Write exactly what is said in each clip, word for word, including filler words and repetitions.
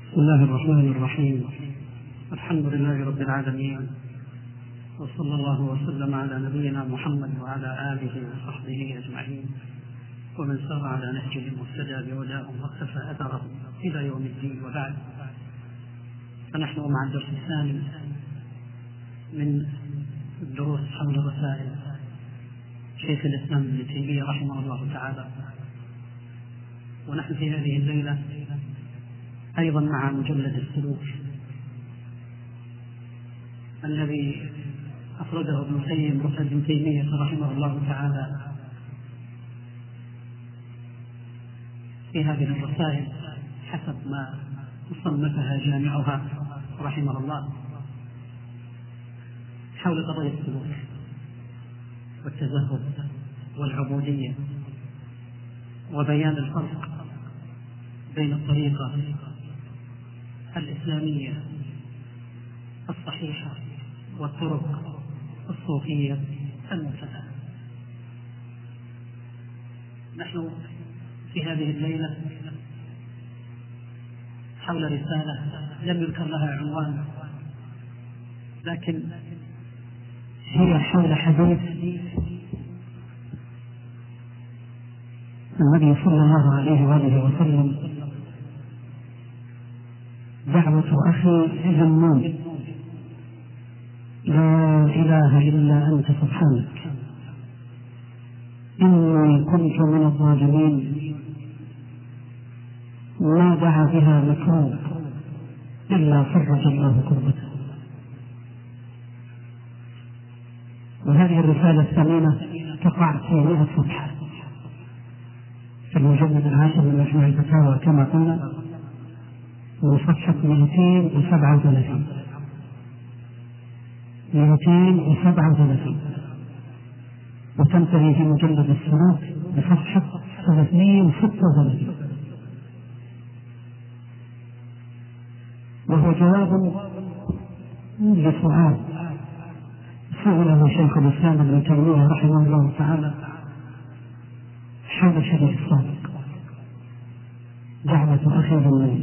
بسم الله الرحمن الرحيم. الحمد لله رب العالمين، وصلى الله وسلم على نبينا محمد وعلى آله وصحبه أجمعين، ومن سار على نهجهم واهتدى بهداهم واقتفى أثرهم إلى يوم الدين. وبعد، فنحن مع الدرس الثاني من الدروس حول رسائل شيخ الإسلام ابن تيمية رحمه الله تعالى، ونحن في هذه الليلة أيضا مع مجلد السلوك الذي أخرجه ابن تيمية ابن تيمية رحمه الله تعالى في هذه الرسائل حسب ما صنفها جامعها رحمه الله حول قضايا السلوك والتزهد والعبودية، وبيان الفرق بين الطريقة الإسلامية الصحيحة والطرق الصوفية المبتدعة. نحن في هذه الليلة حول رسالة لم يذكر لها عنوان، لكن هي حول حديث النبي صلى الله عليه وآله وسلم: دعوة أخي ذنون، لا إله إلا أنت سبحانك إني كنت من الظالمين، ما دعا بها مكروه إلا فرج الله كربته. وهذه الرسالة الثمينة تقع في مئة صفحة في المجلد العاشر من مجموع الفتاوى كما قلنا، وصفحة مئتين وسبعة وثلاثين مئتين وسبعة وثلاثين وتنتهي في مجلد السلوك بصفحة ثلاثمائة وستة وثلاثين، وهو جواب لسؤال سأله شيخ الإسلام ابن تيمية رحمه الله تعالى حول الحديث السابق: دعوة أخي ذنون.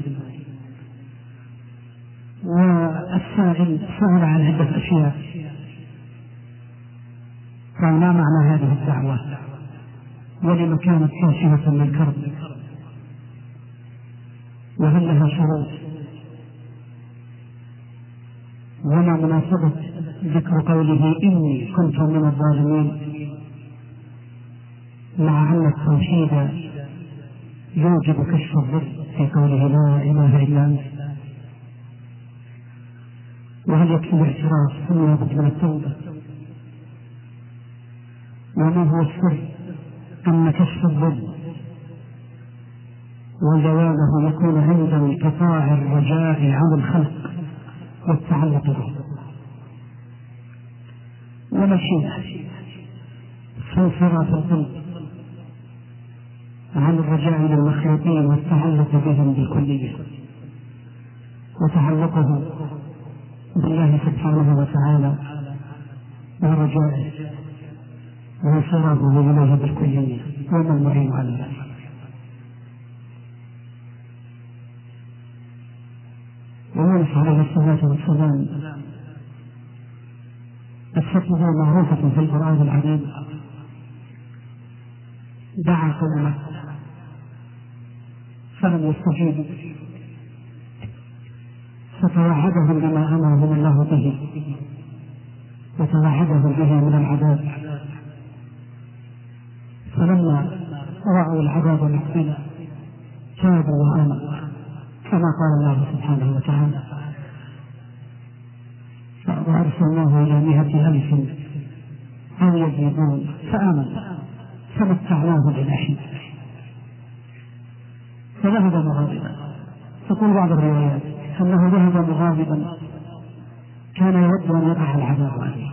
والسائل سأل عن عدة أشياء، فما معنى هذه الدعوة؟ ولم كانت كاشفة للكرب؟ وهل لها شروط؟ وما مناسبة ذكر قوله إني كنت من الظالمين مع أن التوحيد يوجب كشف الضر في قوله لا إله إلا أنت؟ وهل يكفي الاعتراف ثم لابد من التوبة؟ وما هو السر أن كشف الضر وزواله يكون عند انقطاع الرجاء عن الخلق والتعلق به؟ ومشيئة في انصراف القلب عن الرجاء للمخلوقين والتعلق بهم بالكلية، وتعلقه بالله سبحانه وتعالى ورجائه وانصرافه إليه بالكلية، وما المعين على ذلك؟ ومنح عليه الصلاة والسلام قصته معروفة في القرآن العظيم: دعا قومه فلم يستجيبوا، فتوعدهم بما أمرهم الله به وتوعدهم به من العذاب، فلما رأوا العذاب مقبلا تابوا وآمنوا كما قال الله سبحانه وتعالى: وأرسلناه إلى مئة ألف أو يزيدون فآمنوا فمتعناهم إلى حين، فذهب مغاضبا. تقول بعض الروايات أنه ذهب مغاضبا كان يود أن يقع العذاب عليه،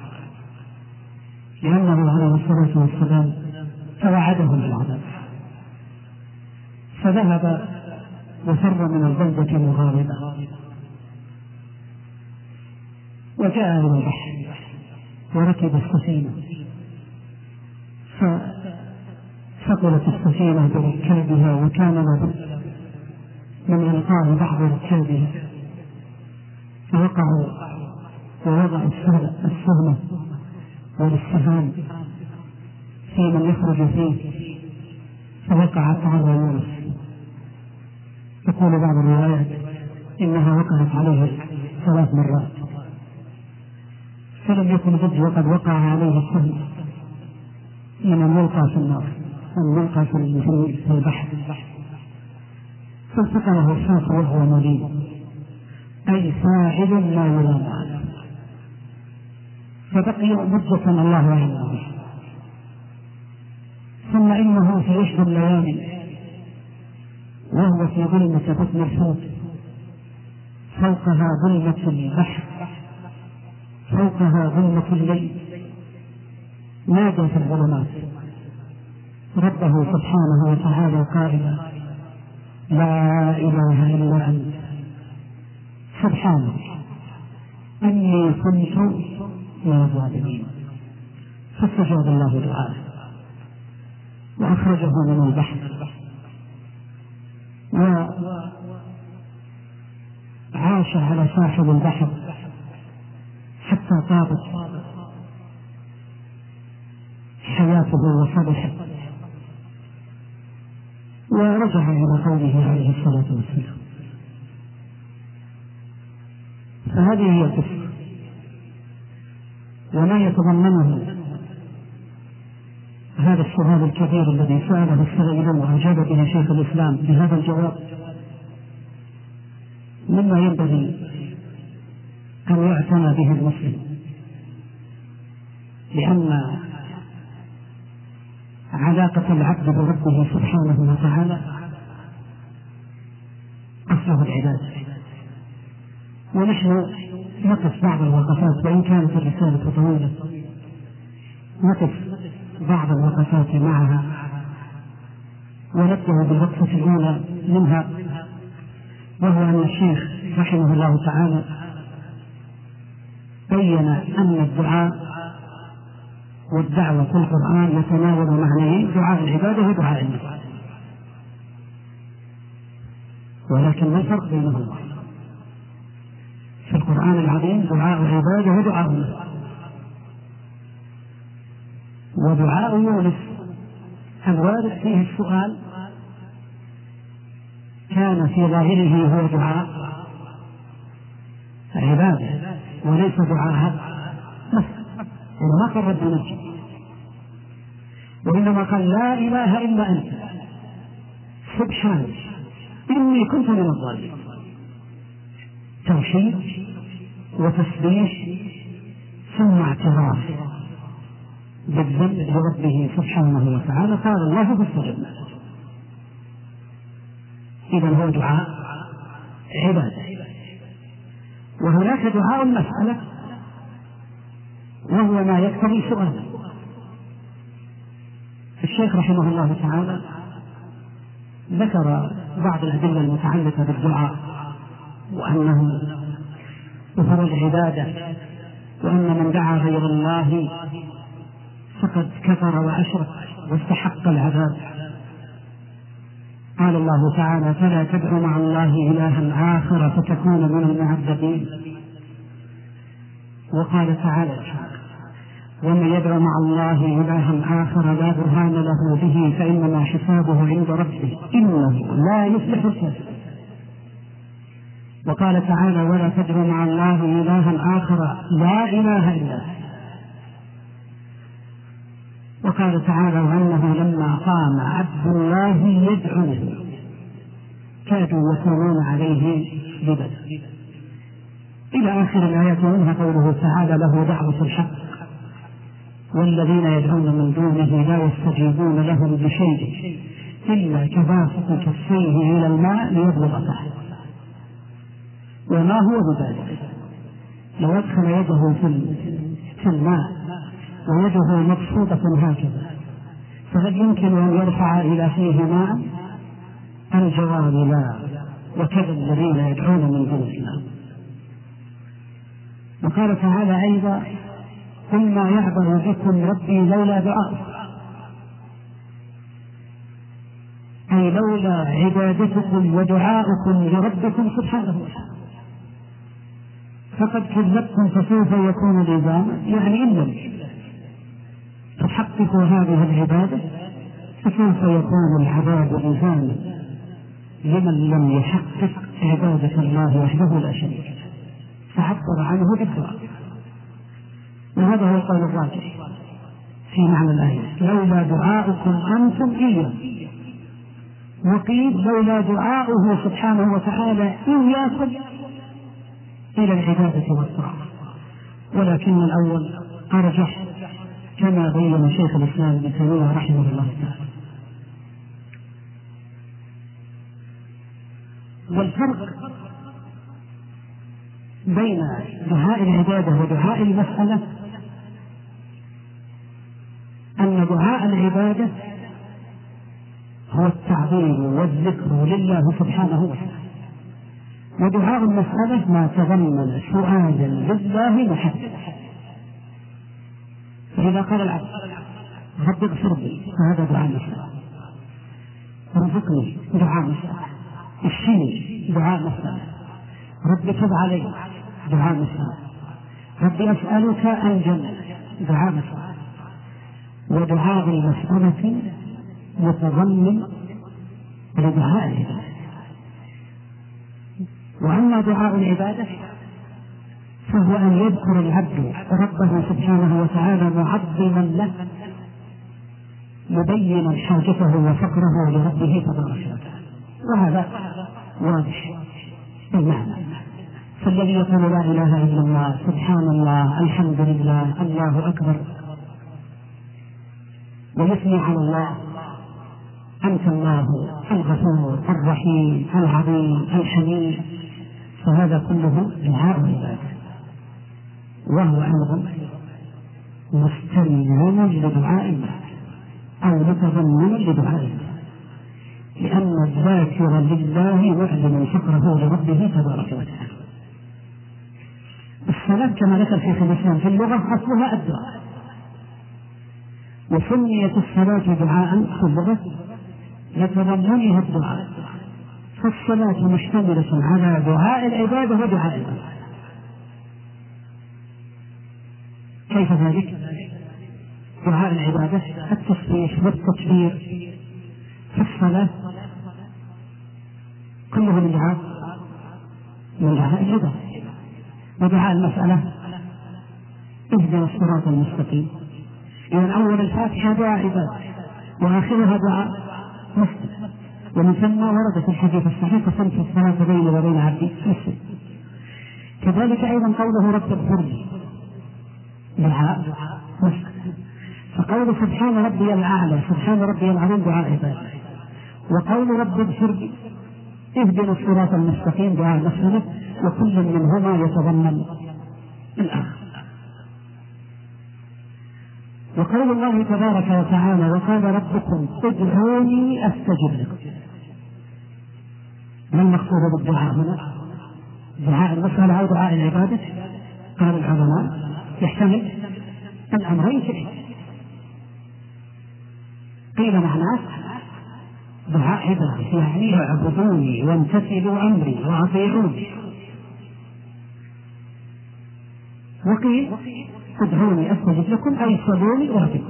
لأنه عليه الصلاة والسلام توعده بالعذاب، فذهب وفر من البلدة مغاضبا وجاء إلى البحر وركب السفينة، فثقلت السفينة بركابها وكان لابد من إلقاء بعض ركابه فوقعوا ووضعوا السهم والسهام في من يخرج فيه فوقعت على يونس. تقول بعض الروايات إنها وقعت عليه ثلاث مرات، فلم يكن ضد وقد وقع عليه السهم من يلقى في النار من يلقى في البحر، فالتقمه الشمس وهو مليم أي فاعل لا يلام عنه، فبقي مدة الله أعلم به. ثم إنه في إحدى الليالي وهو في ظلمة بطن الحوت فوقها ظلمة البحر فوقها ظلمة الليل نادى في الظلمات ربه سبحانه وتعالى قائلا لا إله إلا أنت سبحانك أني كنت من الظالمين. فاستجاب الله دعاءه وأخرجه من البحر وعاش على ساحل البحر حتى طابت حياته وصبحت، ورجع إلى قوله عليه الصلاة والسلام. فهذه هي القصة وما يتضمنه هذا السؤال الكبير الذي سأله السائلون وأجاب به شيخ الإسلام بهذا الجواب مما ينبغي أن يعتنى به المسلم، لأن علاقة العبد بربه سبحانه وتعالى أصله العبادة. ونحن نقف بعض الوقفات وإن كانت الرسالة طويلة نقف بعض الوقفات معها، ونبدأ بالوقفة الأولى منها، وهو أن الشيخ رحمه الله تعالى بين أن الدعاء والدعوة في القرآن يتناول معنيين: دعاء العبادة ودعاء النفع، ولكن ما الفرق بينهما؟ في القرآن العظيم دعاء العبادة ودعاء النفع، ودعاء يونس الوارد فيه السؤال كان في ظاهره هو دعاء عبادة وليس دعاء نفع، وما قرب بنفسه، وإنما قال لا إله إلا أنت سبحانك إني كنت من الظالمين. توحيد وتسبيح ثم اعتراف بالذنب بربه سبحانه وتعالى، قال الله فاستجبنا له. إذا هو دعاء عبادة. وهناك دعاء المسألة وهو ما يقتضي سؤالا. الشيخ رحمه الله تعالى ذكر بعض الأدلة المتعلقة بالدعاء، وأنه كفر العبادة، وأن من دعا غير الله فقد كفر وأشرك واستحق العذاب. قال الله تعالى فلا تدع مع الله إلها آخر فتكون من المعذبين. وقال تعالى ومن يدع مع الله إلها آخر لا برهان له به فإنما حسابه عند ربه إنه لا يفلح الكافرون. وقال تعالى ولا تدع مع الله إلها آخر لا إله إلا هو. وقال تعالى وأنه لما قام عبد الله يدعوه كادوا يكونون عليه لبدا، إلى آخر الآيات. ومنها قوله تعالى له دعوة الحق والذين يدعون من دونه لا يستجيبون لهم بشيء إلا كباسط كفيه إلى الماء ليبلغ فاه. وما هو بذلك؟ لو أدخل يده في الماء ويده مبسوطة هكذا فهل يمكن أن يرفع إلى فيه ماء؟ الجواب لا. وكذا الذين يدعون من دون الله. وقال تعالى أيضا قل ما يعبأ بكم ربي لولا دعاؤكم، أي أي لولا عبادتكم ودعاؤكم لربكم سبحانه وتعالى فقد كذبتم فسوف يكون لزاما، يعني إن لم تحققوا هذه العبادة فسوف يكون العذاب لزاما لمن لم يحقق عبادة الله وحده لا شريك له، فعبر عنه بالدعاء. وهذا هو القول الراجح في معنى الآية، لولا دعاؤكم أنتم إياه، وقيل لولا دعاؤه سبحانه وتعالى إياكم إلى العبادة والطاعة، ولكن الأول أرجح كما بين شيخ الإسلام ابن تيمية رحمه الله تعالى. والفرق بين دعاء العبادة ودعاء المسألة أن دعاء العبادة هو التعظيم والذكر لله سبحانه وتعالى، ودعاء المسألة ما تضمن سؤالا لله محددا. فإذا قال العبد رب اغفر لي فهذا دعاء مسألة، ارزقني دعاء مسألة، اشفني دعاء مسألة، رب تب علي دعاء مسألة، رب أسألك الجنة دعاء مسألة. ودعاء المسألة متضمن لدعاء العبادة. وأما دعاء العبادة فهو أن يذكر العبد ربه سبحانه وتعالى معظما له مبينا حاجته وفقره لربه تبارك وتعالى، وهذا واضح المعنى. فالذي يقول لا إله إلا الله سبحان الله الحمد لله الله أكبر ويثني على الله أنت الله الغفور الرحيم العظيم الحميد، فهذا كله دعاء العبادة، وهو أيضا مستلزم لدعاء الله أو متضمن لدعاء الله، لأن الذاكر لله يعلن فقره لربه تبارك وتعالى. الصلاة كما ذكر شيخ الإسلام في اللغة أصلها الدعاء، وسميت الصلاة دعاء في اللغة لتضمنها الدعاء، فالصلاة مشتملة على دعاء العبادة ودعاء العبادة. كيف ذلك؟ دعاء العبادة التسبيح والتكبير في الصلاة كله من دعاء من دعاء العبادة. ودعاء المسألة اهدنا الصراط المستقيم، إذن أول الفاتحة دعاء عبادة وآخرها دعاء مسلم، ومن ثم ورد في الحديث الصحيح قسمت الصلاة بيني وبين عبدي مسلم. كذلك أيضا قوله رب اغفر لي دعاء مسلم، فقول سبحان ربي الأعلى سبحان ربي العظيم دعاء عبادة، وقول رب اغفر لي اهدنا الصراط المستقيم دعاء مسلم، وكل منهما يتضمن الآخر. وقول الله تبارك وتعالى وقال ربكم ادعوني استجب لكم، ما المقصود بالدعاء هنا؟ دعاء المسألة أو دعاء العبادة؟ قال العلماء يحتمل الأمرين فيه. قيل معناه دعاء عبادة يعني اعبدوني وامتثلوا أمري وأطيعوني، وقيل ادعوني استجب لكم اي صلوني واجب.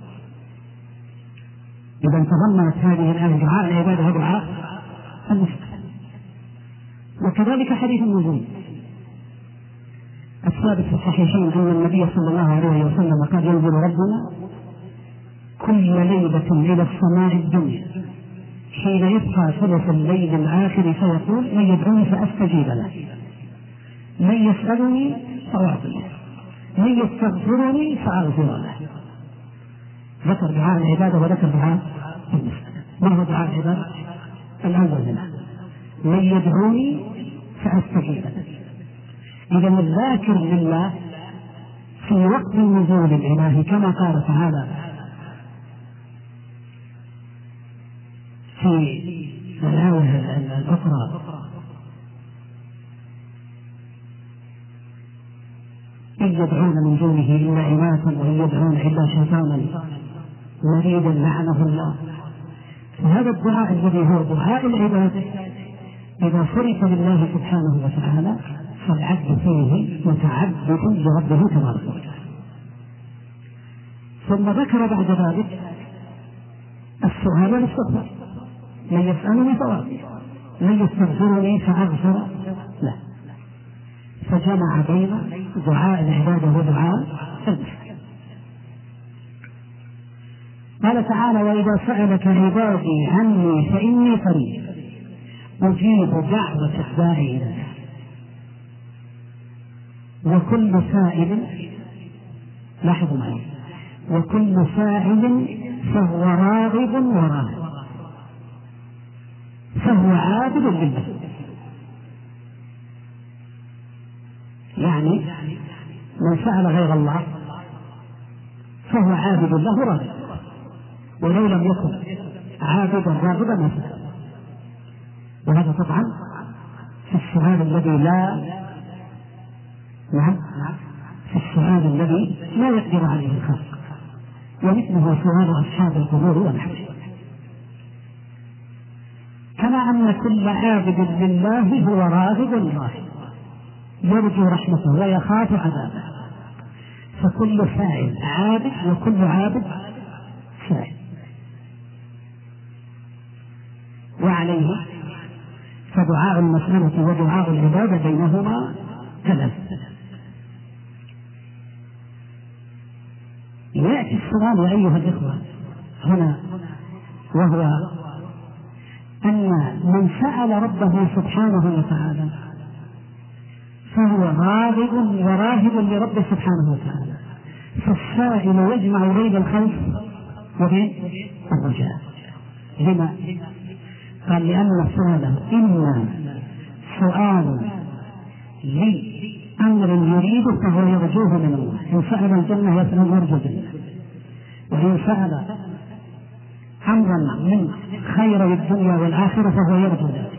اذا تضمنت هذه الايه دعاء العباده ودعاء المسلم. وكذلك حديث النزول الثابت في الصحيحين ان النبي صلى الله عليه وسلم قال ينزل ربنا كل ليله الى السماء الدنيا حين يبقى ثلث الليل الاخر فيقول من يدعوني فاستجيب له، من يسالني فاعطيه، من يستغفرني فأغفر له. ذكر دعاء العبادة وذكر دعاء المسلم. ما هو دعاء العبادة؟ الأول منه من يدعوني فأستجيب له. إذا الذاكر لله في وقت النزول الإلهي كما قال تعالى في الآية الأخرى إن يدعون من دونه إلا إناثا وإن يدعون إلا شيطانا مريدا لعنه الله وهذا الدعاء الذي هو دعاء العبادة إذا صرف لله سبحانه وتعالى فالعبد فيه متعبد لربه تبارك وتعالى. ثم ذكر بعد ذلك السؤال والاستغفار: من يسألني فأعطيه، من يستغفرني فأغفر له. فجمع بين دعاء العبادة ودعاء المسألة. قال تعالى: وإذا سألك عبادي عني فإني قريب أجيب دعوة الداعي إلى الله وكل سائل، لاحظوا معي، وكل سائل فهو راغب وراهب، فهو عابد لله. يعني من سأل غير الله فهو عابد له راغب، ولو لم يكن عابدا راغبا ما سأل. وهذا طبعا في السؤال الذي لا نعم في السؤال الذي لا يقدر عليه الخلق، ومثله سؤال أصحاب القبور ونحوه. كما أن كل عابد لله هو راغب الله يرجو رحمته ويخاف عذابه، فكل سائل عابد وكل عابد سائل. وعليه فدعاء المسألة ودعاء العبادة بينهما ثلاث. يأتي السؤال يا أيها الإخوة هنا، وهو أن من سأل ربه سبحانه وتعالى فهو راغب وراهب لربه سبحانه وتعالى، فالسائل يجمع بين الخوف وبين الرجاء. لما؟ قال: لأن السؤال إما سؤال لأمر يريد فهو يرجوه من الله، إن سأل الجنة يسأل يرجو الجنة، وإن سأل أمرا من خير الدنيا والآخرة فهو يرجو ذلك.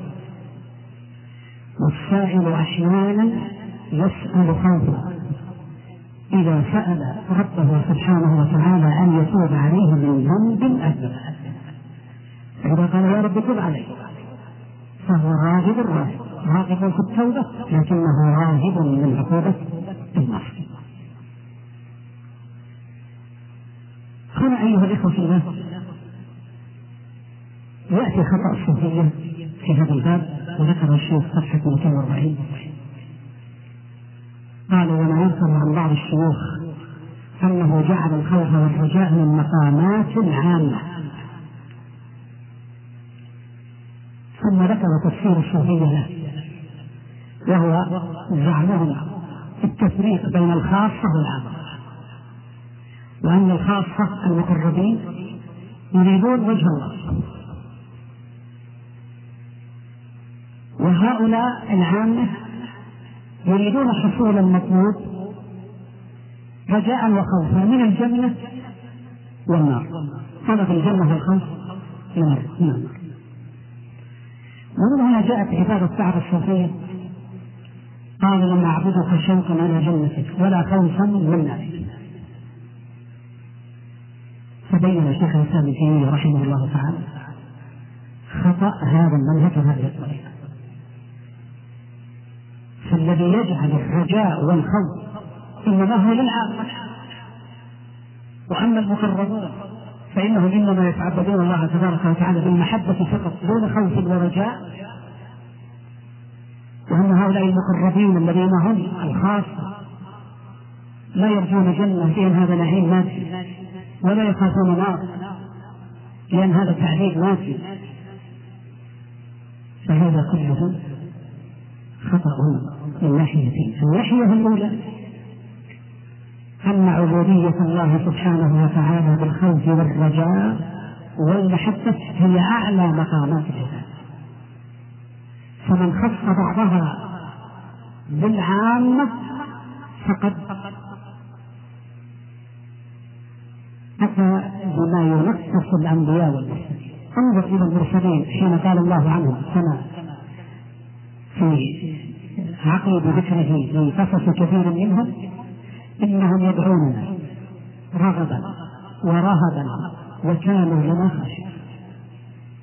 والسائل أحيانا يسأل خوفا إذا سأل ربه سبحانه وتعالى أن يتوب عليه من ذنب أكبر، إذا قال: يا رب تب علي، فهو راغب راهب، راغب في التوبة لكنه راهب من عقوبة المعصية. هنا أيها الإخوة في الله يأتي خطأ الصوفية في هذا الباب، وذكر الشيخ صفحة مئتين وأربعين. قالوا: وما يذكر عن بعض الشيوخ أنه جعل الخوف والرجاء من مقامات عامة. ثم ذكر تفسير الصوفية له، وهو زعمهم التفريق بين الخاصة والعامة، وأن الخاصة المقربين يريدون وجه الله، وهؤلاء العامة يريدون حصول المطلوب رجاء وخوفا من الجنة والنار، طلب الجنة والخوف من النار. ومن هنا جاءت عبارة بعض الصوفية: قال: لما أعبدك شوقا إلى جنتك ولا خوفا من نارك. فبين شيخ الإسلام ابن تيمية رحمه الله تعالى خطأ هذا المنهج وهذه الطريقة. فالذي يجعل الرجاء والخوف إنما هو للعامة، وأما المقربون فإنهم إنما يتعبدون الله تبارك وتعالى بالمحبة فقط دون خوف ورجاء. وأن هؤلاء المقربين الذين هم الخاصة لا يرجون جنة لأن هذا نعيم مادي، ولا يخافون نار لأن هذا تعذيب مادي. فهذا كله خطأ من ناحيتين. الناحية الأولى أن عبودية الله سبحانه وتعالى بالخوف والرجاء والمحبة هي أعلى مقامات العبادة، فمن خص بعضها بالعامة فقد أتى بما ينقص الأنبياء والمرسلين. انظر إلى المرسلين حين قال الله عنهم كما في عقب ذكره في قصص كثير منهم: إنهم يدعوننا رغبا ورهبا وكانوا لنا خاشعين.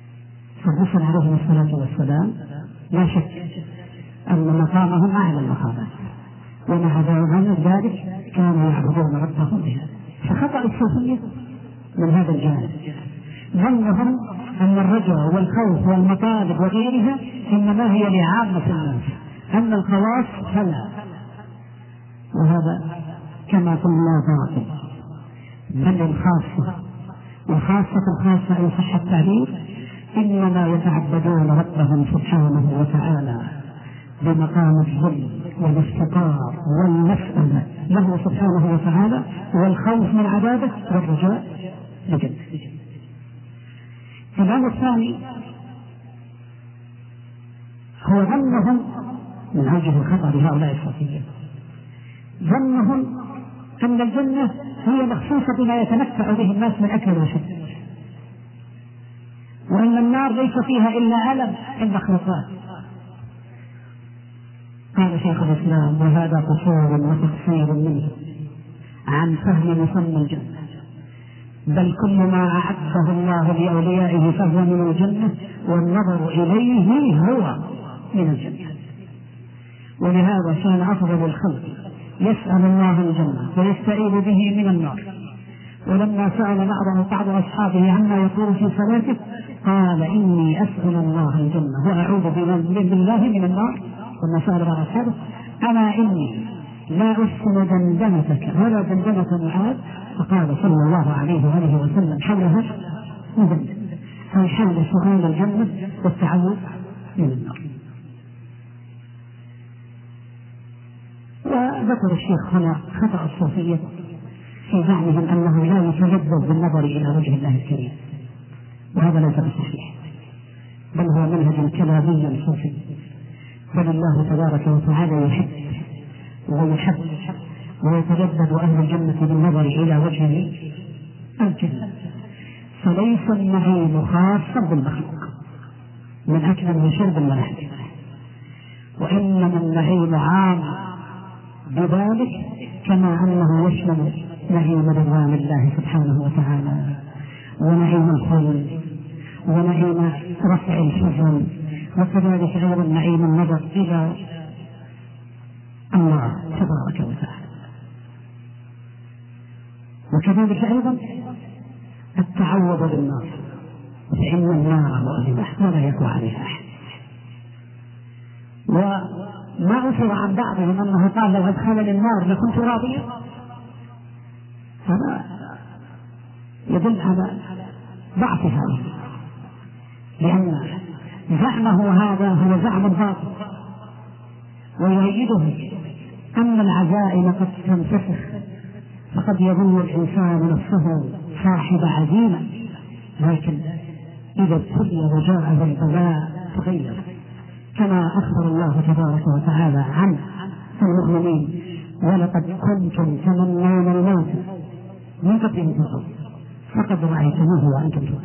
فالرسل عليهم الصلاة والسلام لا شك أن مقامهم أعلى المقامات، ومع ذلك كانوا يعبدون ربهم بها. فخطأ الصوفية من هذا الجانب، ظنهم أن الرجاء والخوف والمطالب وغيرها إنما هي لعامة الناس، أما الخواص فلا، وهذا كما قلنا باطل، بل الخاصة، وخاصة الخاصة إن صح التعبير إنما يتعبدون ربهم سبحانه وتعالى بمقام الذل والافتقار والمسألة له سبحانه وتعالى، والخوف من عذابه والرجاء لجنته. الأمر الثاني هو ظنهم من أوجه الخطأ بهؤلاء الصوفية، ظنهم أن الجنة هي مخصوصة بما يتمتع به الناس من أكل وشرب، وأن النار ليس فيها إلا ألم المخلوقات. قال شيخ الإسلام: وهذا قصور وتقصير منه عن فهم مسمى الجنة، بل كل ما أعده الله لأوليائه فهو من الجنة، والنظر إليه هو من الجنة. ولهذا كان أفضل الخلق يسأل الله الجنة ويستعيذ به من النار. ولما سأل بعض أصحابه عما يقول في صلاته قال: إني أسأل الله الجنة وأعوذ بالله من النار. ثم سأل بعض أصحابه: أما إني لا أحسن دندنتك ولا دندنة معاذ. فقال صلى الله عليه وآله وسلم حولها مدندن، أي حول سؤال الجنة والتعوذ من النار. وذكر الشيخ هنا خطأ الصوفية في زعمهم أنه لا يتلذذ بالنظر إلى وجه الله الكريم، وهذا ليس بصحيح، بل هو منهج كلامي صوفي، بل الله تبارك وتعالى يحب ويحب ويتلذذ أهل الجنة بالنظر إلى وجهه الجنة. فليس النعيم خاصا بالمخلوق من أكل وشرب ولحم، وإنما النعيم عام بذلك، كما أنه يشمل نعيم رضوان الله سبحانه وتعالى، ونعيم الخلد، ونعيم رفع الحزن، وكذلك أيضا نعيم النظر إلى الله تبارك وتعالى. وكذلك أيضا التعوذ بالنار، فإن النار مؤلمة ولا يقوى عليها أحد. وما أثر عن بعضهم أنه قال: لو أدخلني النار لكنت راضيا. هذا يدل على ضعف هذا، لأن زعمه هذا هو زعم باطل، ويؤيده أن العزائم قد تنتفخ، فقد يظن الإنسان نفسه صاحب عزيمة، لكن إذا ابتلي وجاءه البلاء تغير، كما أخبر الله تبارك وتعالى عن المؤمنين: ولقد كنتم تمنون الموت من قبل أن تلقوه فقد رأيتموه وأنتم تنظرون.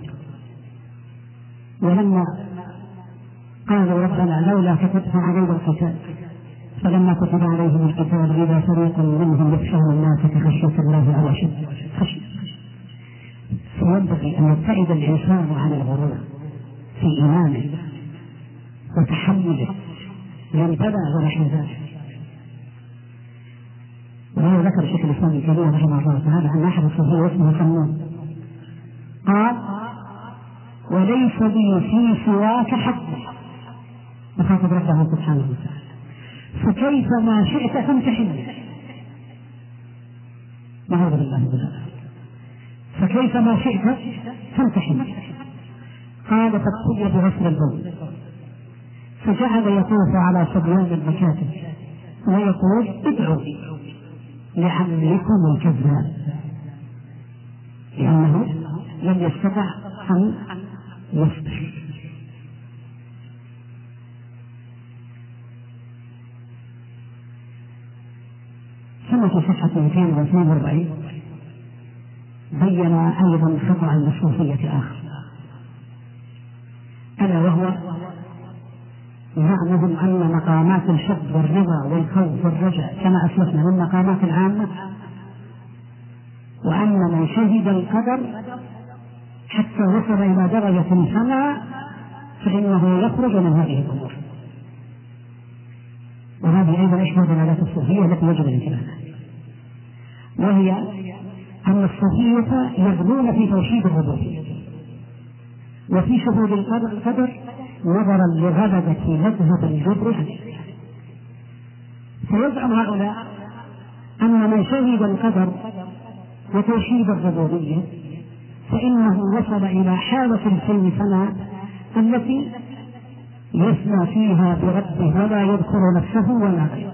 ولما قالوا: ربنا لولا كتبت علينا القتال، فلما كتب عليهم القتال إذا فريق منهم يخشون الناس كخشية الله أو أشد خشية. فينبغي أن يبتعد الإنسان عن الغرور في إيمانه وتحمله للبلاء ونحو ذلك. وهو ذكر شيخ الإسلام ابن تيمية رحمه الله تعالى أن أحد الصوفية اسمه سمون قال: وليس لي في سواك حق، يخاطب ربه سبحانه وتعالى، فكيف ما شئت فامتحني. نعوذ بالله من ذلك. فكيف ما شئت فامتحني. قال: فابتلي بغسل البول، فجعل يطوف على صبيان المكاتب ويقول: ادعوا لعملكم الكذاب، لأنه لم يستطع أن يصبر. ثم في صفحة مئتين واثنين وأربعين بين أيضا خطأ الصوفية آخر، ألا وهو زعمهم أن مقامات الحب والرضا والخوف والرجاء كما أسلفنا من مقامات العامة، وأن من شهد القدر حتى وصل إلى درجة سماء فإنه يخرج من هذه الأمور. وهذه أيضا إحدى دلالات الصوفية التي يجب الانتباه لها، وهي أن الصوفية يغلون في توحيد الربوبية وفي شهود القدر نظرا لغلبة مذهب الجبر عليه. فيزعم هؤلاء أن من شهد القدر وتوحيد الربوبية فإنه وصل إلى حالة الفناء التي يسمى فيها بربه ولا يذكر نفسه ولا غيره.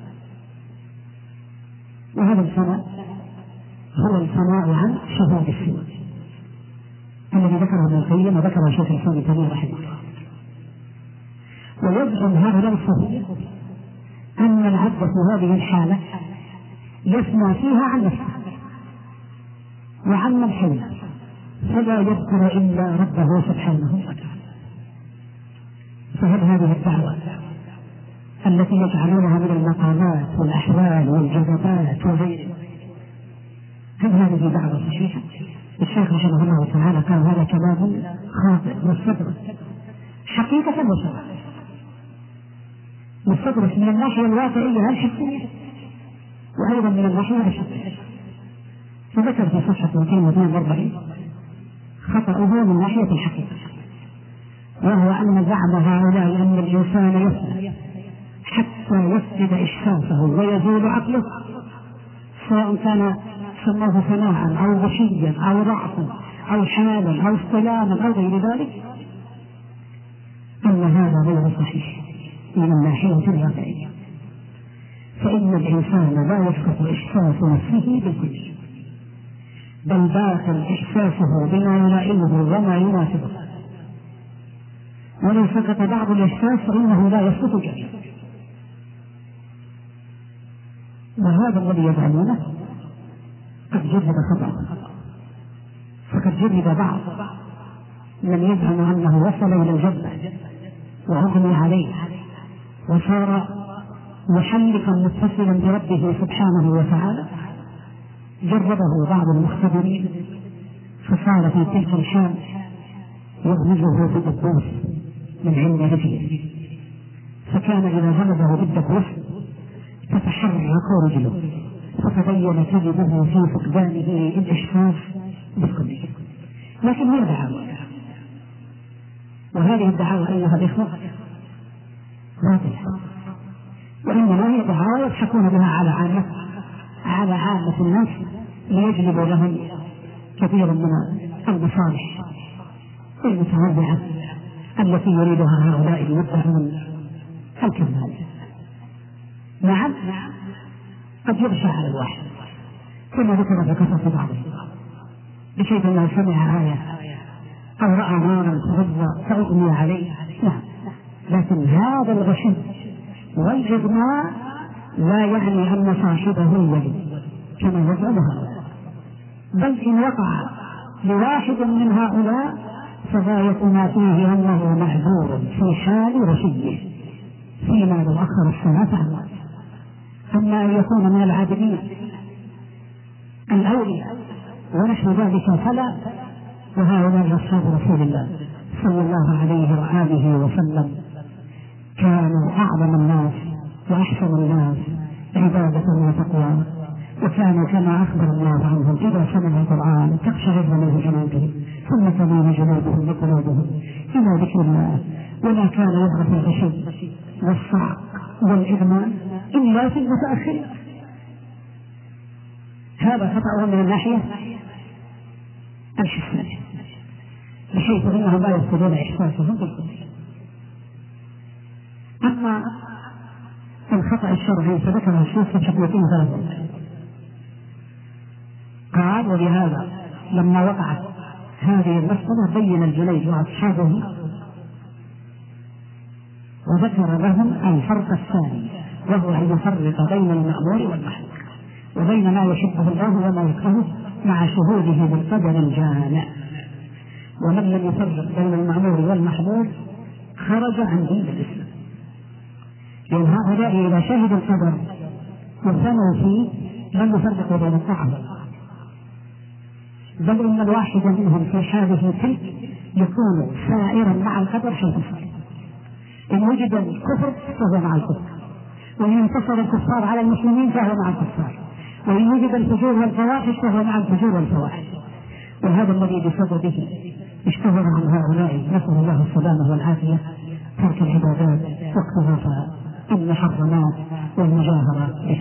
وهذا الفناء هو الفناء عن شهود السوء الذي ذكره ابن القيم وذكره شيخ الإسلام ابن تيمية رحمه الله. ويزعم هؤلاء الصوفية أن العبد في هذه الحالة يسمع فيها عن نفسه وعن من حوله فلا يذكر إلا ربه سبحانه وتعالى. فهل هذه الدعوة التي يجعلونها من المقامات والأحوال والجذبات وغيرها هل هذه دعوة صحيحة؟ الشيخ رحمه الله تعالى قال هذا كلام خاطئ مستدرك حقيقة وصدق، مستدرك من الناحية الواقعية الحسية وأيضا من الناحية الحسية. فذكر في صفحة مئتين واثنين وأربعين خطأه من ناحية الحقيقة، وهو أن زعم هؤلاء أن الإنسان يسمع حتى يفقد إحساسه ويزول عقله، سواء كان سماه فناعا أو غشيا أو ضعفا أو حالا أو استلاما أو غير ذلك، أن هذا غير صحيح من الناحية الواقعية. فإن الإنسان لا يفقد إحساس نفسه بالكل، بل باطل إحساسه بما يلائمه وما يناسبه، ولو سقط بعض الإحساس فإنه لا يسقط جميعا. وهذا الذي يزعمونه قد جرب خطأ، فقد جرب بعض من يزعم أنه وصل إلى الجنة وأغني عليه وصار محلقا متصلا بربه سبحانه وتعالى. جربه بعض المختبرين فصار في تلك الحال يغمزه بالدبوس من عند رجله، فكان إذا غلبه بالدبوس تتحرك رجله فتبين كذبه في فقدانه الإحساس بالكلية. لكن هي دعاوى، وهذه الدعاوى أيها الإخوة باطلة، وإنما هي دعاوى يضحكون بها على عامة على عامة الناس ليجلبوا لهم كثيرا من المصالح المتنوعة التي يريدها هؤلاء المدعون الكذاب. نعم قد يغشى على الواحد كما ذكر في قصص بعضهم بشيء ما سمع آية أو رأى نارا تغضى فأغمي عليه. نعم، لكن هذا الغشي والإغماء لا يعني أن صاحبه ولي كما يزعم هؤلاء، بل إن وقع لواحد من هؤلاء فغاية ما فيه أنه معذور في حال رشيه فيما لو أخر الصلاة عنه. أما أن يكون من العابدين الأولياء ونحن ذلك فلا. وهؤلاء أصحاب رسول الله صلى الله عليه وآله وسلم كانوا أعظم الناس وأحسن الناس عبادة وتقوى، وكانوا كما أخبر الله عنهم إذا سمعوا القرآن تقشعر منه جلودهم ثم تلين جلودهم وقلوبهم إلى ذكر الله، ولا كان يعرف الغشي والصعق والإغماء إلا في المتأخرين. هذا خطأ من الناحية الحسية بحيث أنهم لا يفقدون إحساسهم بالكل. أما الخطأ الشرعي فذكره الشيخ في شكوتين ثلاثة. قال ولهذا لما وقعت هذه المسألة بين الجليد وأصحابه وذكر لهم الفرق الثاني، وهو أن يفرق بين المأمور والمحظور وبين ما يحبه الله وما يكرهه مع شهوده بالقدر الجامع. ومن لم يفرق بين المأمور والمحظور خرج عن دين الإسلام، لأن هؤلاء إذا شهدوا القدر وثنوا فيه لم يفرقوا بين الطاعة، بل إن الواحد منهم في حاله تلك يكون سائرا مع القدر حيث صار. إن وجد الكفر فهو مع الكفر، وإن انتصر الكفار على المسلمين فهو مع الكفار، وإن وجد الفجور والفواحش فهو مع الفجور والفواحش. وهذا الذي بسببه اشتهر عن هؤلاء نسأل الله السلامة والعافية ترك العبادات واقترافها المحرمات والمجاهرة بها.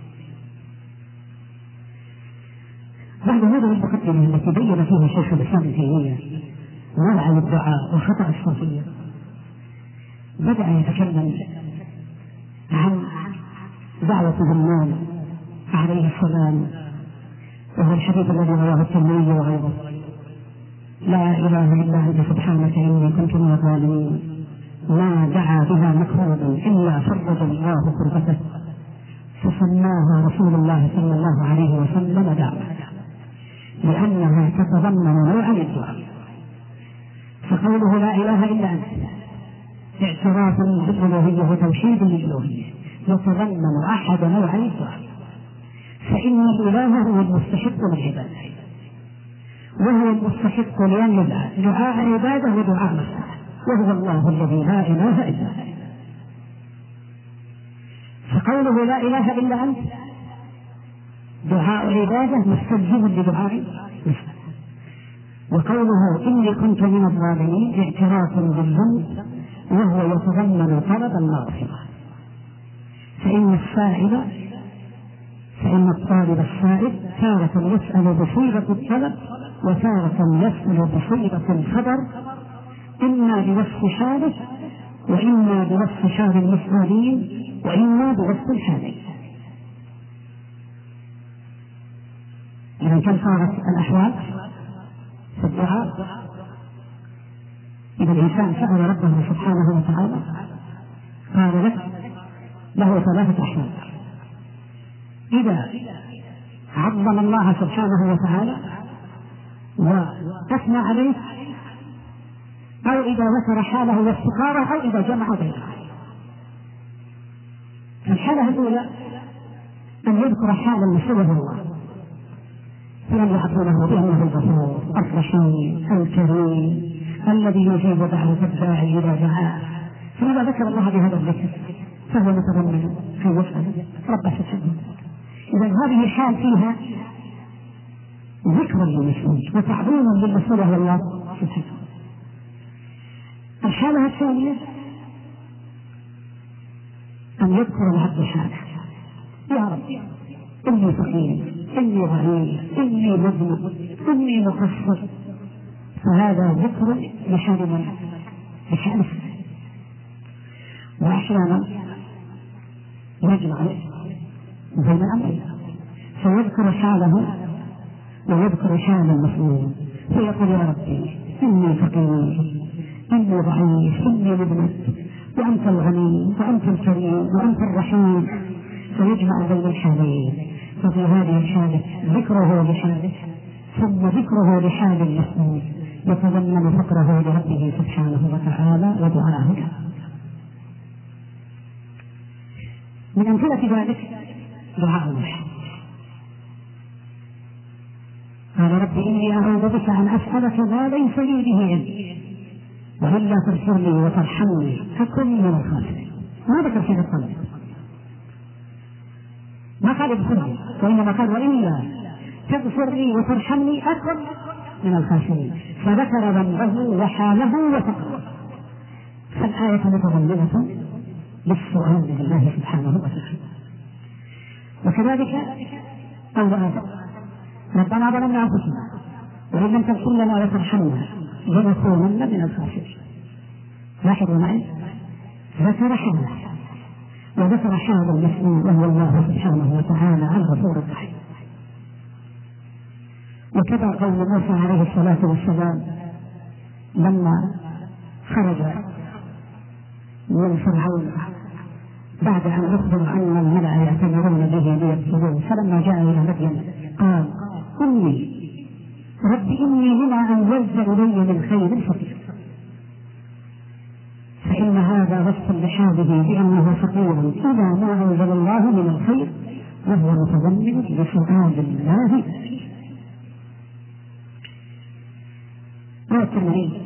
بعد هذه المقدمة التي بين فيها شيخ الإسلام ابن تيمية وضع الدعاء وخطأ الصوفية، بدأ يتكلم عن دعوة ذنون عليه السلام، وهو الحديث الذي رواه الترمذي وغيره: لا إله إلا أنت سبحانك إني كنت من الظالمين. ما دعا بها مكروب إلا فرج الله كربته، فسماها رسول الله صلى الله عليه وسلم دعوة، لأنها تتضمن نوعا الدعاء. فقوله لا إله إلا أنت اعتراف بالألوهية وتوحيد للألوهية، يتضمن أحد نوعي الدعاء، فإن الإله هو المستحق للعبادة، وهو المستحق لأن يدعى دعاء عبادة ودعاء مسألة، وهو الله الذي لا إله إلا هو. فقوله لا إله إلا أنت دعاء عبادة مستلزم لدعاء مسألة، وقوله إني كنت من الظالمين اعتراف بالذنب، وهو يتضمن طلب المغفرة. فإن السائل فإن الطالب السائل تارة يسأل بصيغة الطلب وتارة يسأل بصيغة الخبر، إما بوصف حاله وإما بوصف حال المسؤولين وإما بوصف الحالين. إذا كم صارت الأحوال في الدعاء؟ إذا الإنسان سأل ربه سبحانه وتعالى قال لك له ثلاثة أحوال: إذا عظم الله سبحانه وتعالى وأثنى عليه، أو إذا ذكر حاله وافتقاره، أو إذا جمع بينها. الحالة الأولى أن يذكر حالا لسواه الله، فأن يعظمه بأنه الغفور الرحيم الكريم الذي يجيب دعوة الداعي إذا دعاه. فإذا ذكر الله بهذا الذكر فهو متضمن في يسأل رب سبحانه. إذا هذه حال فيها ذكر للمسؤول وتعظيم للمسؤول هو الله سبحانه. الحالة الثانية أن يذكر العبد حاله: يا رب إني فقير، إني ضعيف، إني مذنب، إني مقصر. فهذا ذكر لحال من لحال. وأحيانا يجمع بين الأمرين، فيذكر حاله ويذكر حال المسؤول، فيقول: يا ربي إني فقير، إني ضعيف، إني مذنب، وأنت الغني وأنت الكريم وأنت الرحيم. فيجمع بين الحالين. ففي هذه الحالة ذكره لحاله ثم ذكره لحال المسؤول يتضمن فقره لربه سبحانه وتعالى ودعاءه. من أمثلة ذلك دعاء نوح: قال رب إني أعوذ بك أن أسألك ما ليس لي به علم، وإلا تغفر لي وترحمني أكن من الخاسرين. ما ذكر شيء الطلب، ما قال اغفر لي، وإنما قال وإلا تغفر لي وترحمني أكن من الخاسرين، فذكر ذنبه وحاله وفقره. فالآية متضمنة للسؤال لله سبحانه وتعالى. وكذلك قال: ربنا ظلمنا أنفسنا وإن لم تغفر لنا وترحمنا لنكونن من الخاسرين. لاحظوا معي، ذكر حاله وذكر حال المسؤول وهو الله سبحانه وتعالى الغفور الرحيم. وكذا قول موسى عليه الصلاة والسلام لما خرج من فرعون بعد أن أخبر أن الملأ يأتمرون به ليقتلوه، فلما جاء إلى مدين قال: أمي رب إني لما أنزلت إلي من خير فقير. فإن هذا وصف لحاله بأنه فقير إذا ما أنزل الله من الخير، وهو متضمن لسؤال الله. روى الترمذي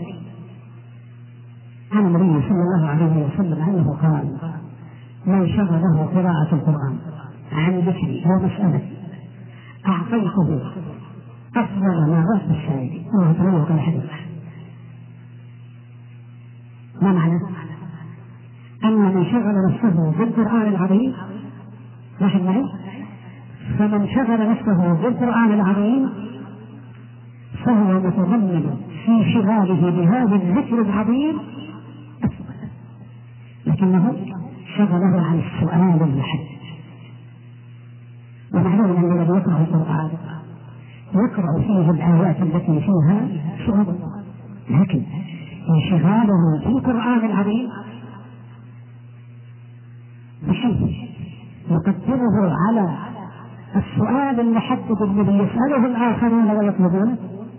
عن النبي صلى الله عليه وسلم أنه قال: من شغله قراءة القرآن عن ذكري ومسألتي أعطيته أفضل ما أعطى السائل. وهو تملك الحديث. ما معنى؟ أن من شغل نفسه بالقرآن العظيم، لاحظ معي، فمن شغل نفسه بالقرآن العظيم فهو متضمن في شغاله بهذا الذكر العظيم، لكنه شغله عن السؤال المحدد. ومعلوم أن الذي يقرأ القرآن يقرأ فيه الآيات التي فيها سؤال الله، لكن انشغاله بالقرآن العظيم بحيث يقدمه على السؤال المحدد الذي يسأله الآخرون ويطلبونه،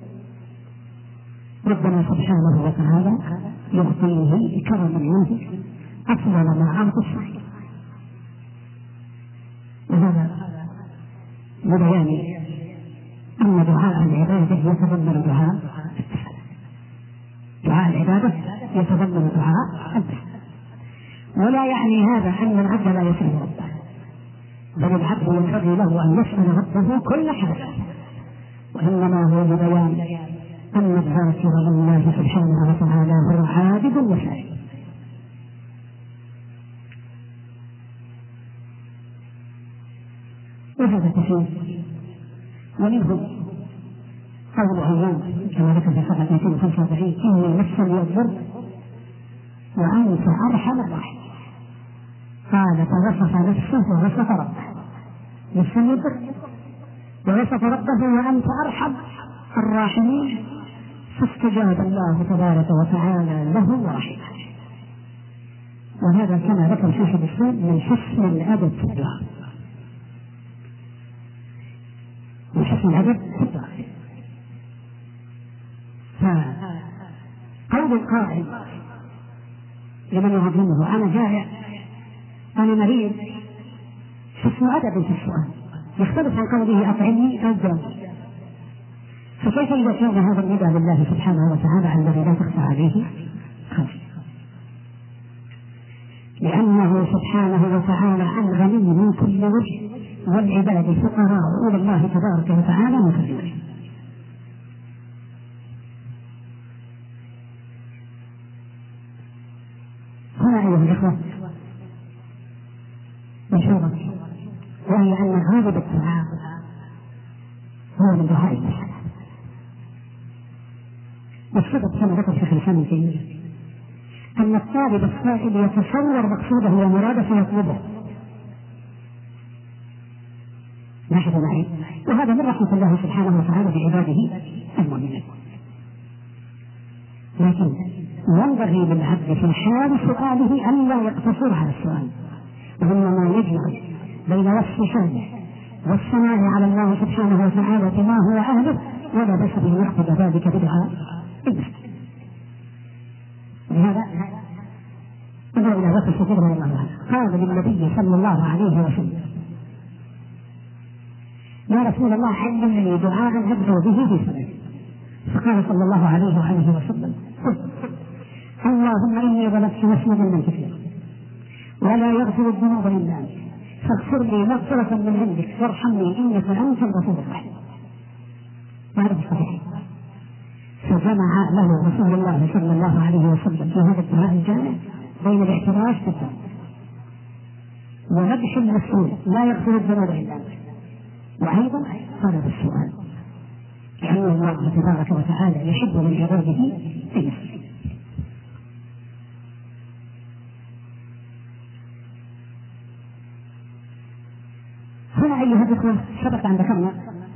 ربنا سبحانه وتعالى يعطيه كرما منه أفضل ما أعطى السائل. وهذا لبيان أن دعاء العبادة يتضمن دعاء التسليم. دعاء العبادة يتضمن دعاء التسليم، ولا يعني هذا أن العبد لا يسأل ربه، بل العبد ينبغي له أن يسأل ربه كل حاجة، وإنما هو لبيان أن الذاكر لله سبحانه وتعالى هو عابد وسائل. وهذا كثير، ومنهم قول أيام كما ذكر في صفحة مئتين وخمسة وأربعين: إني مسني الضر وأنت أرحم الراحمين. قال فوصف نفسه ووصف ربه، مسني الضر ووصف ربه وأنت أرحم الراحمين، فاستجاب الله تبارك وتعالى له ورحمه. وهذا كما ذكر شيخ الإسلام من حسن الأدب في الدعاء، من حسن الأدب في الدعاء. فقول القائل لمن يعظمه: أنا جائع، أنا مريض، حسن أدب في السؤال يختلف عن قوله أطعمني أو داوي. فكيف إذا كان هذا النداء لله سبحانه وتعالى الذي لا تخفى عليه خافية؟ لأنه سبحانه وتعالى عن غني من كل وجه، والعباد فقراء إلى الله تبارك وتعالى من كل وجه. هنا أيها الإخوة مشورة، وهي أن غالب الدعاء هو من دعاء المسألة. والسبب كما ذكر شيخ الإسلام ابن تيمية أن الطالب السائل يتصور مقصوده ومراده فيطلبه. لاحظوا معي، وهذا من رحمة الله سبحانه وتعالى بعباده المؤمنين. لكن ينبغي للعبد في حال سؤاله أن لا يقتصر على السؤال، وإنما يجمع بين وصف حاله والثناء على الله سبحانه وتعالى بما هو أهله، ولا بأس به يقصد ذلك بدعاء المسلم. لهذا انظر إلى وصف الشيخ رضي الله عنه، قال للنبي صلى الله عليه وسلم: يا رسول الله علمني دعاء أدعو به في صلاتي. فقال صلى الله عليه وآله وسلم: اللهم إني ظلمت نفسي ظلما كثيرا ولا يغفر الذنوب إلا أنت فاغفر لي مغفرة من عندك وارحمني إنك أنت الغفور الرحيم. وهذا الصحيح. فجمع له رسول الله صلى الله عليه وسلم في هذا الدعاء الجامع بين الاعتراف بالذنب ومدح المسؤول لا يغفر الذنوب إلا أنت، وأيضا طلب السؤال، لأن الله تبارك وتعالى يحب من عباده أن يسأل. هنا أيها الأخوة سبق أن ذكرنا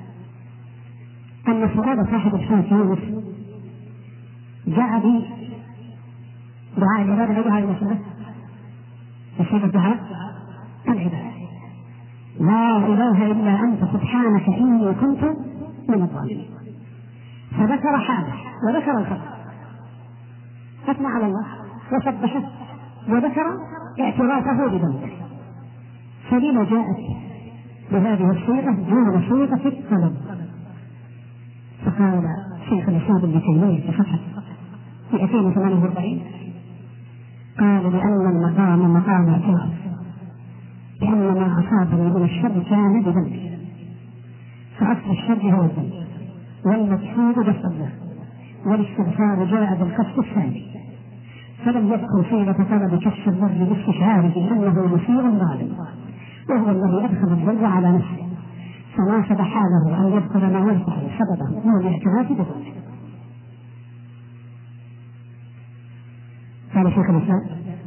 أن سؤال صاحب الحوت يونس جاء بدعاء العبادة ودعاء المسألة، يصير الدعاء العبادة: لا إله إلا أنت سبحانك إني كنت من الظالمين. فذكر حاله وذكر الخطأ، أثنى على الله وسبحه وذكر اعترافه بذنبه. فلما جاءت بهذه الصيغة دون صيغة الطلب؟ فقال شيخ الإسلام ابن تيمية في صفحة مئتين وثمانية وأربعين قال لأن المقام مقام اعتراف لأن ما أصابني من الشر كان بذنبي، فأصل الشر هو الذنب، والمقصود بالصدق، والاستغفار جاء بالقصد الثاني، فلم يذكر صيغة طلب كشف الضر باستشعاره أنه مسيء ظالم، وهو الذي أدخل الضر على نفسه، فناسب حاله أن يذكر ما ينفع سببه من الاعتراف بذنبه. قال شيخ الإسلام: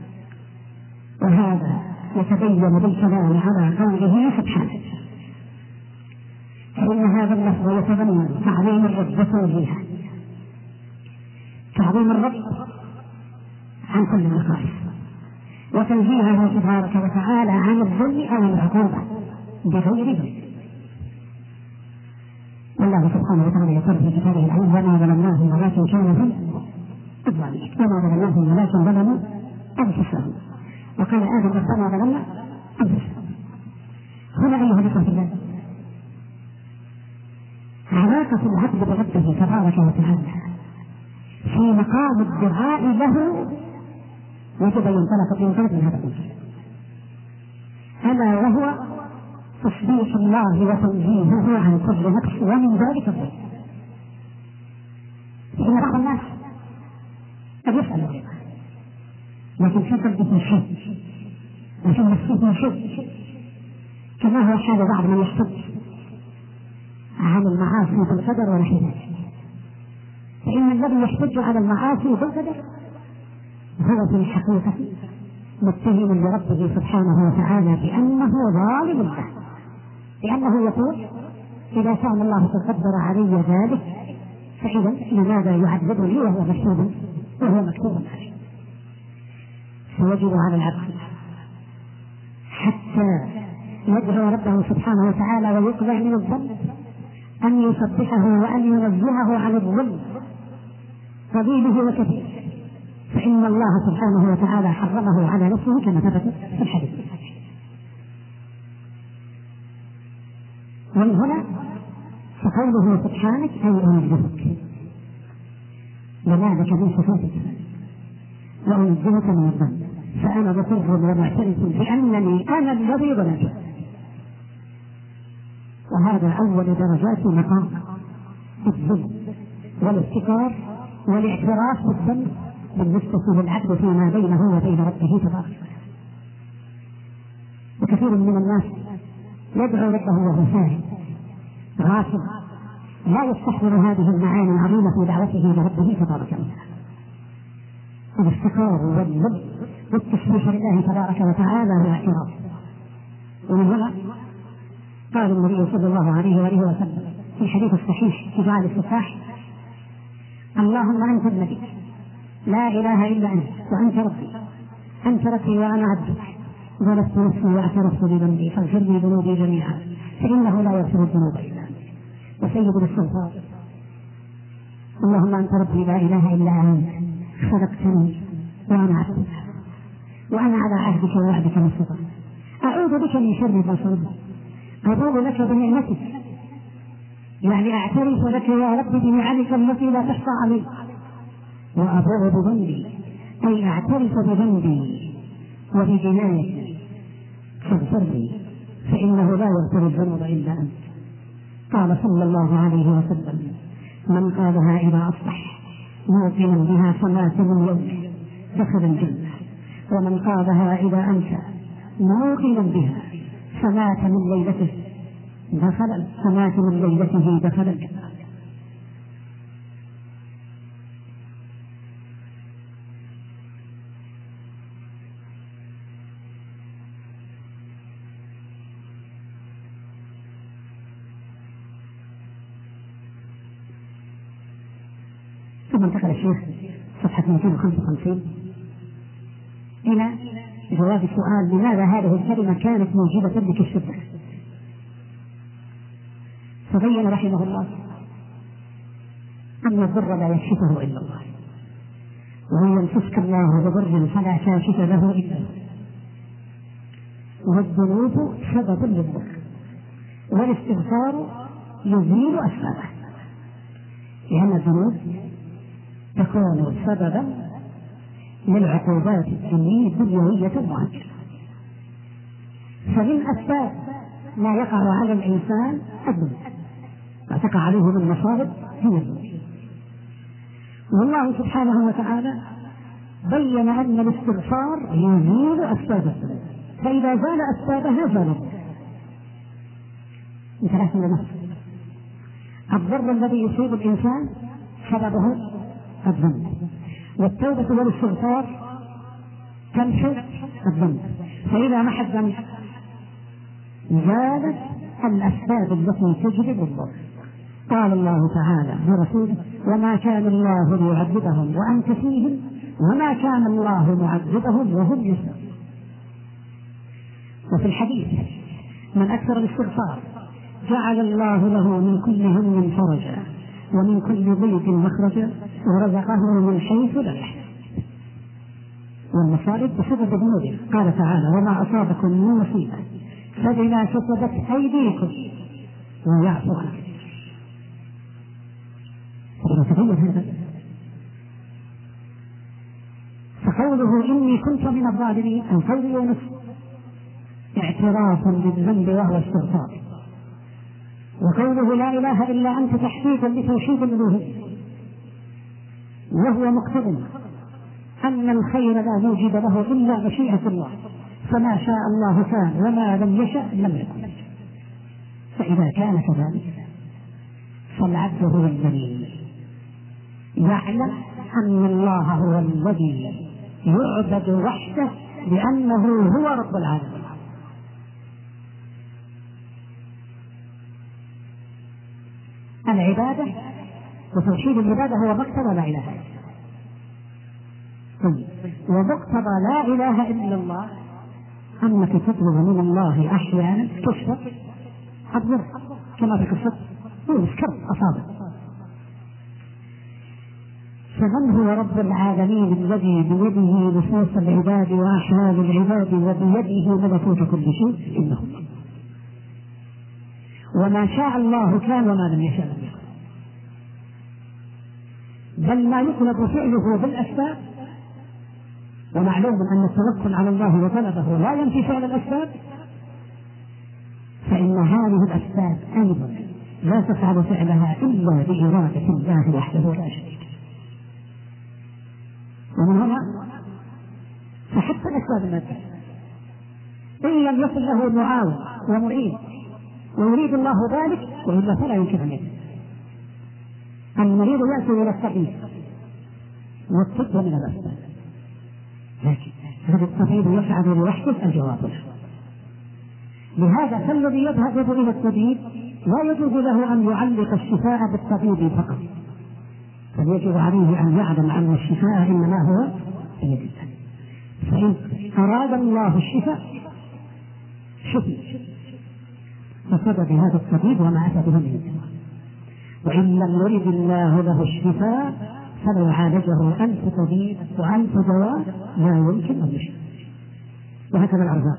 وهذا يتبين بالكلام على قوله سبحانه، فإن هذا اللفظ يتضمن تعظيم الرب وتنزيهه، تعظيم الرب عن كل المخالف، وتنزيهه تبارك وتعالى عن الظلم أو العقوبة بغير ذنب. والله سبحانه وتعالى يقول في كتابه العزيز: وما ظلمناهم ولكن كانوا هم الظالمين، وما ظلمناهم ولكن ظلموا أنفسهم، وقال آدم: ربنا ظلمنا أنفسهم. هنا أيها الإخوة في الله، علاقة العبد بربه تبارك وتعالى في مقام الدعاء له يجب أن ينطلق ينطلق من هذا المنطلق، ألا وهو تصديق الله وتنزيهه عن كل نقص ومن ذلك الظلم. فإن بعض الناس قد يسأل الله لكن في قلبه شيء وفي نفسه شيء، كما هو حال بعض من يحتج عن المعاصي بالقدر ونحو ذلك. فإن الذي يحتج على المعاصي بالقدر هو في الحقيقة متهم لربه سبحانه وتعالى بأنه ظالم له، لأنه يقول: إذا كان الله قد قدر علي ذلك فإذا لماذا يعذبني وهو مكتوب وهو مكتوب عليه؟ فيجب على العبد حتى يدعو ربه سبحانه وتعالى ويقلع من الظلم أن يسبحه وأن ينزهه عن الظلم قليله وكثيره، فإن الله سبحانه وتعالى حرمه على نفسه كما ثبت في الحديث. ومن هنا فقوله سبحانك أي أنزهك لما لك من صفاتك وأنزهك من الظلم، فأنا بصر ومعترف بأنني أنا الذي ظلمت. وهذا أول درجات مقام الظلم والافتكار والاعتراف بالذنب بالنسبة للعبد فيما بينه وبين ربه تبارك وتعالى. وكثير من الناس يدعو ربه وهو ساهل غافل لا يستحضر هذه المعاني العظيمة في دعوته لربه تبارك وتعالى. الافتقار والذل والتسبيح لله تبارك وتعالى والاعتراف. ومن هنا قال النبي صلى الله عليه وآله وسلم في الحديث الصحيح في دعاء الاستفتاح: اللهم أنت النبي لا إله إلا أنت وأنت ربي، أنت ربي وأنا عبدك، ظلمت نفسي واعترفت بذنبي فاغفر لي ذنوبي جميعا فإنه لا يغفر الذنوب إلا أنت. وسيد الاستغفار: اللهم أنت ربي لا إله إلا أنت خلقتني وأنا عبدك وأنا على عهدك ووعدك ما استطعت، أعوذ بك من شر ما صنعت، أبوء لك بنعمتك، يعني أعترف لك يا رب بنعمك التي لا تحصى عليك، وأبوء بذنبي أي أعترف بذنبي وبجنايتي فاغفر لي فإنه لا يغفر الذنوب إلا أنت. قال صلى الله عليه وسلم: من قالها إذا أصبح موقنا بها صلاة من يوم دخل الجنة، ومن قالها إذا أمسى موقنا بها فمات من ليلته دخل فمات من ليلته دخل الجنة. ثم انتقل الشيخ صفحة مئتين وخمسة وخمسين إلى جواب السؤال: لماذا هذه الكلمة كانت موجبة لكشف الضر؟ فبين رحمه الله أن الضر لا يكشفه إلا الله، وإن يمسسك الله بضر فلا كاشف له إلا هو، والذنوب سبب للضر والاستغفار يزيل أسبابه. لأن الذنوب تكون سببا للعقوبات الدنيوية المعجلة. فمن أسباب ما يقع على الإنسان الذنوب، ما تقع عليه من مصائب هي الذنوب. والله سبحانه وتعالى بين أن الاستغفار يزيل أسباب الذنوب، فإذا زال أسبابها زال مثل نفسه. الضر الذي يصيب الإنسان سببه الذنب، والتوبة والاستغفار تمحو الذنب، فإذا محى الذنب زالت الأسباب التي تجلب الضر. قال الله تعالى لرسوله: وما كان الله ليعذبهم وأنت فيهم وما كان الله معذبهم وهم يستغفرون. وفي الحديث: من أكثر الاستغفار جعل الله له من كل هم فرجا ومن كل ضيق مخرجا ورزقه من حيث لا يحتسب. والمصائب بسبب ذنوبه. قال تعالى: وما أصابكم من مصيبة فبما كسبت أيديكم ويعفو عن كثير. هذا فقوله إني كنت من الظالمين أن قول يونس اعتراف بالذنب وهو استغفار، وقوله لا إله إلا أنت تحقيقا لتوحيد الألوهية، وهو مقتضى أن الخير لا موجب له إلا مشيئة الله، فما شاء الله كان وما لم يشأ لم يكن. فإذا كان كذلك فالعبد هو الذي يعلم أن الله هو الذي يعبد وحده لأنه هو رب العالمين. العبادة وتوحيد العبادة هو مقتضى لا إله إلا الله، ومقتضى لا إله إلا الله أنك تطلب من الله أحيانا تشفق الضر كما في قصة يونس كرب أصابه. فمن هو رب العالمين الذي بيده نفوس العباد وأحوال العباد وبيده ملكوت كل شيء؟ إنه وما شاء الله كان وما لم يشاء لم يكن. بل ما يطلب فعله بالأسباب، ومعلوم أن التوكل على الله وطلبه لا ينفي فعل الأسباب، فإن هذه الأسباب أيضا لا تفعل فعلها إلا بإرادة الله وحده لا شريك. ومن هنا فحتى الأسباب المادية إن لم يكن له معاون ومعين ويريد الله ذلك وإلا فلا يمكن أن يكون. المريض يأتي إلى الطبيب والطب من الأسباب، لكن هذا الطبيب يفعل لوحده الجواب له. لهذا فالذي يذهب إلى الطبيب لا يجوز له أن يعلق الشفاء بالطبيب فقط، بل يجب عليه أن يعلم أن الشفاء إنما هو بيد الله. فإن أراد الله الشفاء شفي بسبب هذا الطبيب وما أتى به من الدواء، وإن لم يرد الله له الشفاء فلو عالجه ألف طبيب وألف دواء لا يمكن أن يشفى. وهكذا الأرزاق.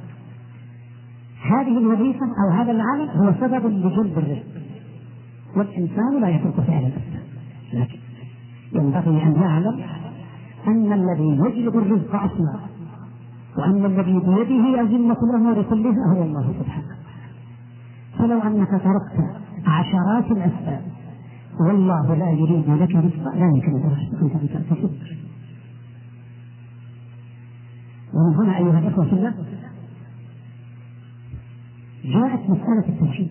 هذه الوظيفة أو هذا العمل هو سبب لجلب الرزق، والإنسان لا يترك فعل الأسباب، لكن ينبغي أن يعلم أن الذي يجلب الرزق أصلا وأن الذي بيده أزمة الأمور كلها هو الله سبحانه. فلو أنك تركت عشرات الأسباب والله لا يريد لك رزقا لا يمكن أن تكسب. ومن هنا أيها الأخوة في الله جاءت مسألة التوحيد،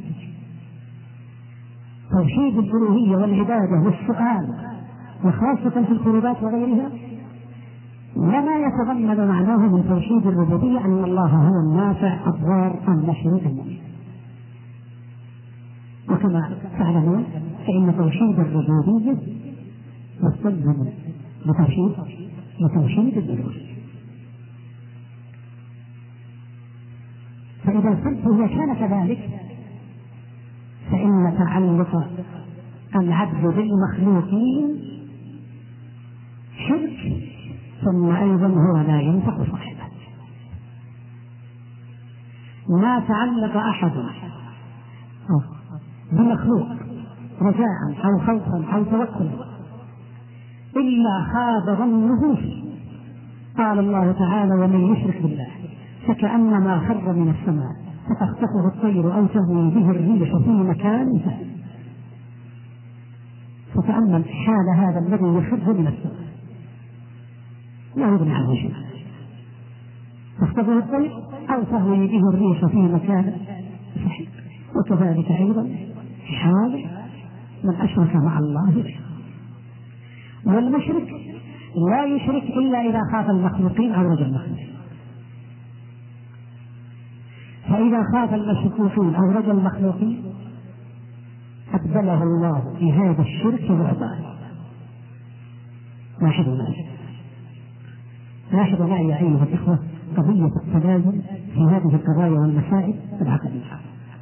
توحيد الألوهية والعبادة والسؤال، وخاصة في القربات وغيرها، وما يتضمن معناه من توحيد الربوبية أن الله هو النافع الضار النشر المميت. وكما تعلمون فإن توحيد الربوبية مستلزم لتوحيد لتوحيد الألوهية. فإذا الفرق كان كذلك فإن تعلق العبد بالمخلوقين شرك، ثم أيضا هو لا ينفع صاحبه. ما تعلق أحد بمخلوق رجاء أو خوفا أو توكلا إلا خاب ظنه فيه. قال الله تعالى: ومن يشرك بالله فكأنما خر من السماء فتخطفه الطير أو تهوي به الريح في مكان سهل. فتأمل حال هذا الذي يخر من السماء لا يغني عنه شيء، تخطفه الطير أو تهوي به الريح في مكان سهل. وكذلك أيضا في حال من أشرك مع الله. والمشرك لا يشرك إلا إذا خاف المخلوقين أو رجا المخلوقين، فإذا خاف المشركين أو رجا المخلوقين أبدله الله في هذا الشرك بعضا. لاحظوا معي لاحظوا معي أيها الإخوة قضية التلازم في هذه القضايا والمسائل العقدية.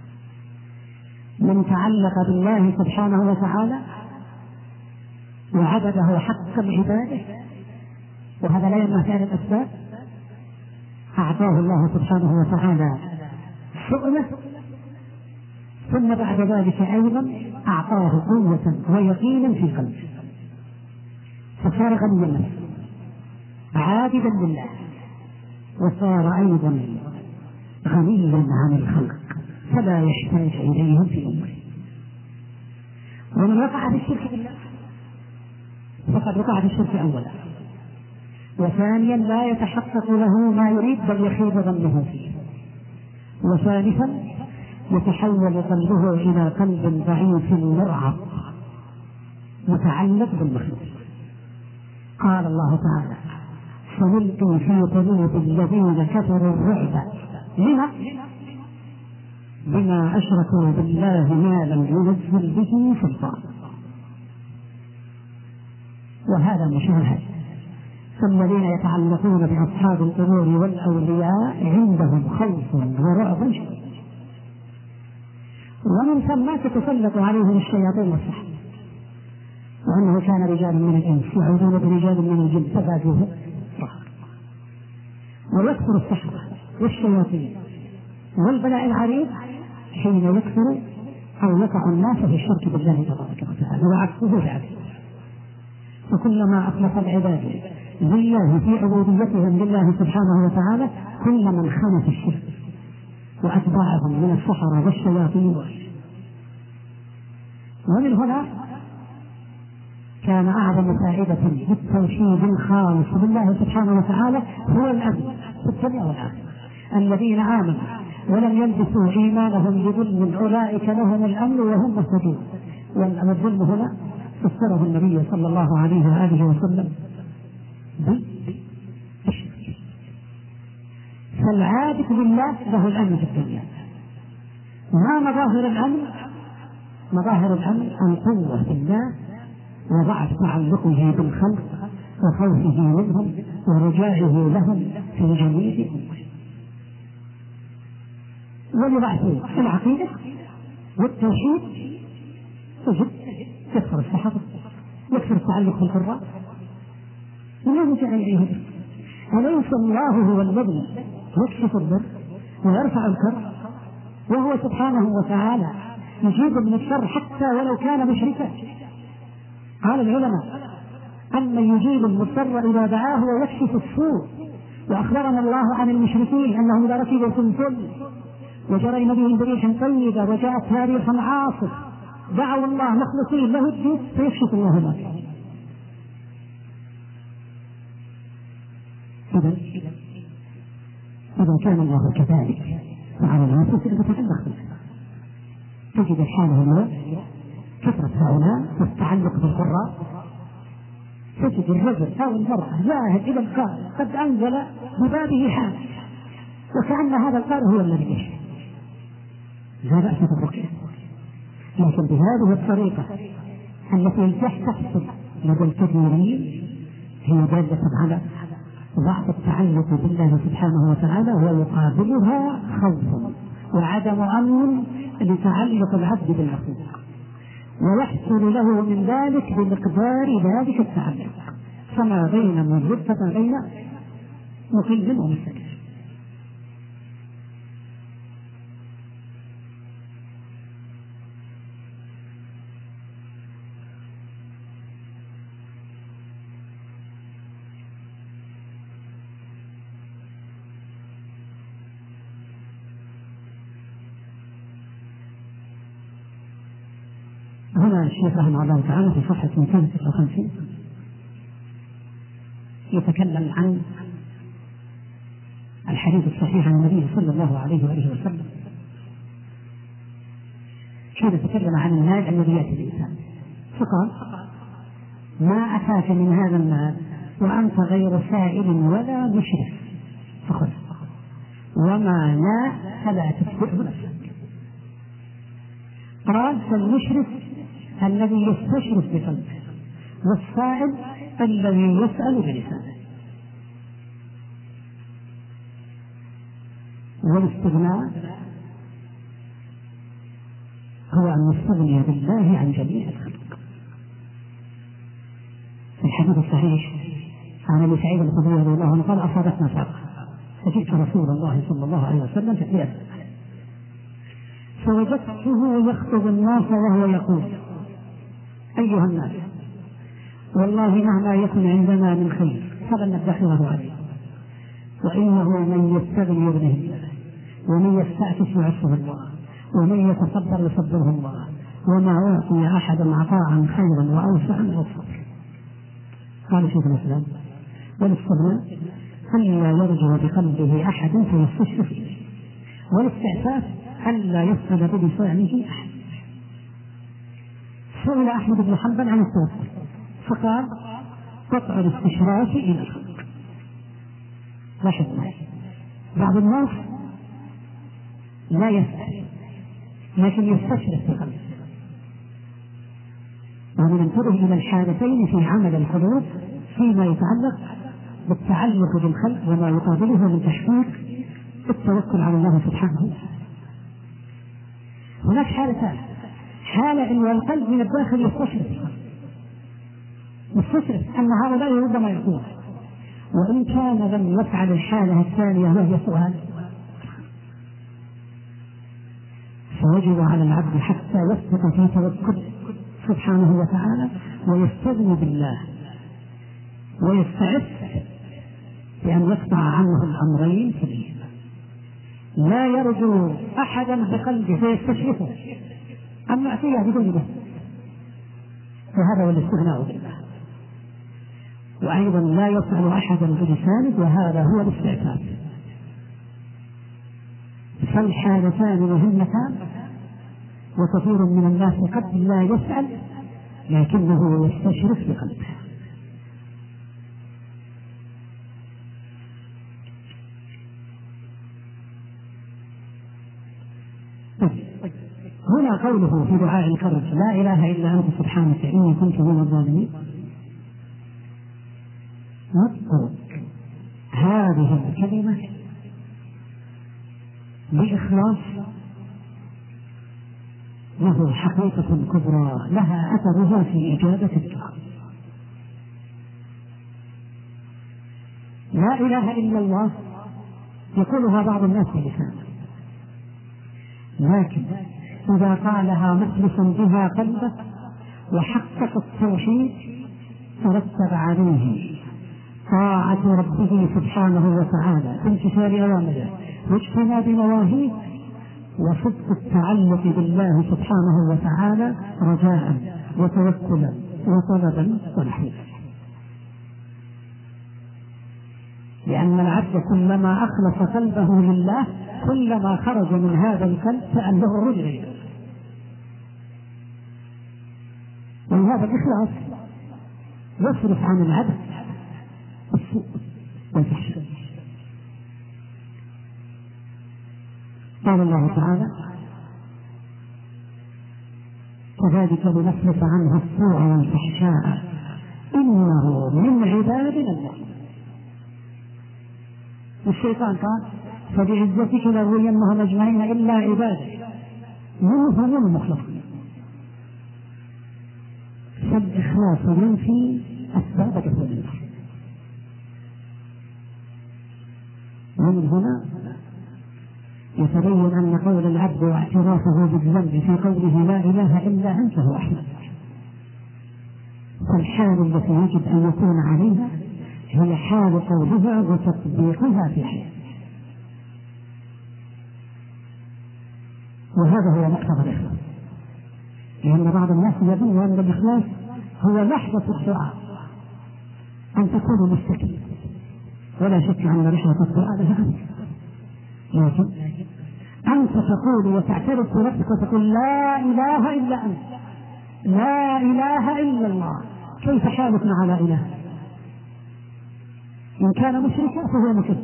من تعلق بالله سبحانه وتعالى وعبده حق العبادة، وهذا لا يمنع فعل الأسباب، أعطاه الله سبحانه وتعالى شؤمه، ثم بعد ذلك أيضا أعطاه قوة ويقينا في قلبه، فصار غنيا النفس عابدا لله، وصار أيضا غنيا عن الخلق فلا يحتاج إليهم في أمره. ومن وقع في الشرك بالله فقد وقع في الشرك أولا، وثانيا لا يتحقق له ما يريد بل يخيب ظنه فيه، وثالثا يتحول قلبه إلى قلب ضعيف مرعب متعلق بالمخلوق. قال الله تعالى: سنلقي في قلوب الذين كفروا الرعب لما بما أشركوا بالله ما لم ينزل به سلطان. وهذا مشاهد. فالذين يتعلقون بأصحاب القبور والأولياء عندهم خوف ورعب شديد، ومن ثم تتسلط عليهم الشياطين والسحر، وأنه كان رجال من الإنس يعوذون برجال من الجن فزادوه رهقا. ويكثر السحرة والشياطين والبلاء العريض حين يكثر أو يقع الناس في الشرك بالله تبارك وتعالى، وعكسه فعله. فكلما أخلص العباد لله في عبوديتهم لله سبحانه وتعالى كل من خان في الشرك وأتباعهم من السحرة والشياطين. ومن هنا كان أعظم فائدة بالتوحيد الخالص بالله سبحانه وتعالى هو الأمن في الدنيا والآخرة. الذين آمنوا ولم يلبسوا إيمانهم بظلم أولئك لهم الأمن وهم مهتدون. والظلم هنا فسره النبي صلى الله عليه وآله وسلم بالشرك. فالعابد بالله له الأمن في الدنيا. ما مظاهر الأمن؟ مظاهر الأمن القوة في الله وضعف تعلقه بالخلق وخوفه منهم ورجائه لهم في جميع أموره. ولضعف العقيدة والتوحيد تجد يكثر السحر، يكثر التعلق بالقراء، ولا رجع إليهم. أليس الله هو الذي يكشف الضر ويرفع الكرب، وهو سبحانه وتعالى يجيب من الشر حتى ولو كان مشركا. قال العلماء: أما يجيب المضطر إذا دعاه ويكشف السوء. وأخبرنا الله عن المشركين أنهم إذا ركبوا في الفل وجرى بهم بريح طيبة وجاءت ريح عاصف دعوا الله مخلصين له الدين فيكشف الله ما فيه. إذا إذا كان الله كذلك فعلى الناس تتعلق بالله. تجد حاله اليوم كثرة هؤلاء والتعلق بالقراء. تجد الرجل أو المرأة ذاهب إلى القارئ قد أنزل ببابه حال وكأن هذا القارئ هو الذي يشفي. لا بأس بالرقية، لكن بهذه الطريقة التي تحصل لدى الكثيرين هي دالة على ضعف التعلق بالله سبحانه وتعالى، ويقابلها خوف وعدم أمن لتعلق العبد بالمخلوق، ويحصل له من ذلك بمقدار ذلك التعلق، فما بين مجرد بين مقل ومستكبر. هنا الشيخ رحمه الله تعالى في صفحة مئتين وستة وخمسين يتكلم عن الحديث الصحيح عن النبي صلى الله عليه وآله وسلم حين تكلم عن المال الذي يأتي الإنسان فقال: ما أتاك من هذا المال وأنت غير سائل ولا مشرف فخذ، وما لا فلا تتبعه نفسك. قال: فالمشرف الذي يستشرف بقلبه، والسائل الذي يسأل بلسانه. والاستغناء هو أن يستغني بالله عن جميع الخلق. في الحديث الصحيح عن أبي سعيد الخدري رضي الله عنه قال: أصابتنا فاقة فجئت رسول الله صلى الله عليه وسلم في فوجدته يخطب الناس وهو يقول: أيها الناس، والله مهما يكن عندنا من خير فلن ندخره عليه، وإنه من يستغني يغنيه الله، ومن يستعفف يعفه الله، ومن يتصبر يصبره الله، وما أعطي أحد عطاء خيرا وأوسع من الصبر. قال شيخ الإسلام: والاستغناء ألا يرجع بقلبه أحد فيستشرف فيه، والاستعفاف ألا يفقد بلسانه أحد. سئل أحمد بن حنبل عن التوكل فقال: قطع الاستشراف إلى الخلق. لاحظ معي، بعض الناس لا يستشرف لكن يستشرف في قلبه. وننتبه إلى الحالتين في عمل القلوب فيما يتعلق بالتعلق بالخلق وما يقابله من تحقيق التوكل على الله سبحانه وتعالى. هناك حالتان: حالة أن القلب من الداخل يستشرف يستشرف أن هؤلاء ربما يكون، وإن كان لم يفعل الحالة الثانية وهي سؤال، فوجب على العبد حتى يثبت في توكله سبحانه وتعالى ويستغني بالله ويستعف بأن يقطع عنه الأمرين فيه. لا يرجو أحدا بقلبه فيستشرفه أن يأتيه بدون به، فهذا هو الاستغناء بالله. وأيضا لا يفعل أحدا بلسانه، وهذا هو الاستعفاف. فالحالتان مهمتان، وكثير من الناس قد لا يسأل لكنه يستشرف بقلبه. هنا قوله في دعاء الكرب: لا إله إلا أنت سبحانك إني كنت من الظالمين، نذكر هذه الكلمة بإخلاص له حقيقة كبرى لها أثرها في إجابة الدعاء. لا إله إلا الله يقولها بعض الناس بلسانه، لكن إذا قالها مخلصا بها قلبه وحقق التوحيد ترتب عليه طاعة ربه سبحانه وتعالى بامتثال أوامره واجتناب نواهيه وصدق التعلق بالله سبحانه وتعالى رجاء وتوكلا وطلبا ونحوه. لأن العبد كلما أخلص قلبه لله كلما خرج من هذا القلب كأنه رجل إليه. وهذا الإخلاص يصرف عن العبد السوء والفحش. قال الله تعالى: كذلك لنصرف عنه السوء والفحشاء إنه من عبادنا المؤمنين. والشيطان قال: فبعزتك لأغوينهم أجمعين إلا عبادك منهم المخلصين. فالإخلاص ينفي أسباب كثير النار. ومن هنا يتبين أن قول العبد واعترافه بالذنب في قوله لا إله إلا أنت هو أحمد. فالحال التي يجب أن يكون عليها هي حال قولها وتطبيقها في حياته، وهذا هو مقتضى الإخلاص. لأن بعض الناس يظن أن الإخلاص هو لحظة الدعاء، أن تكون مستكين، ولا شك أن رحلة الدعاء لها أمر، لكن أنت تقول وتعترف بنفسك وتقول لا إله إلا أنت، لا إله إلا الله، كيف حالك مع لا إله؟ إن كان مشركا فهو مشرك،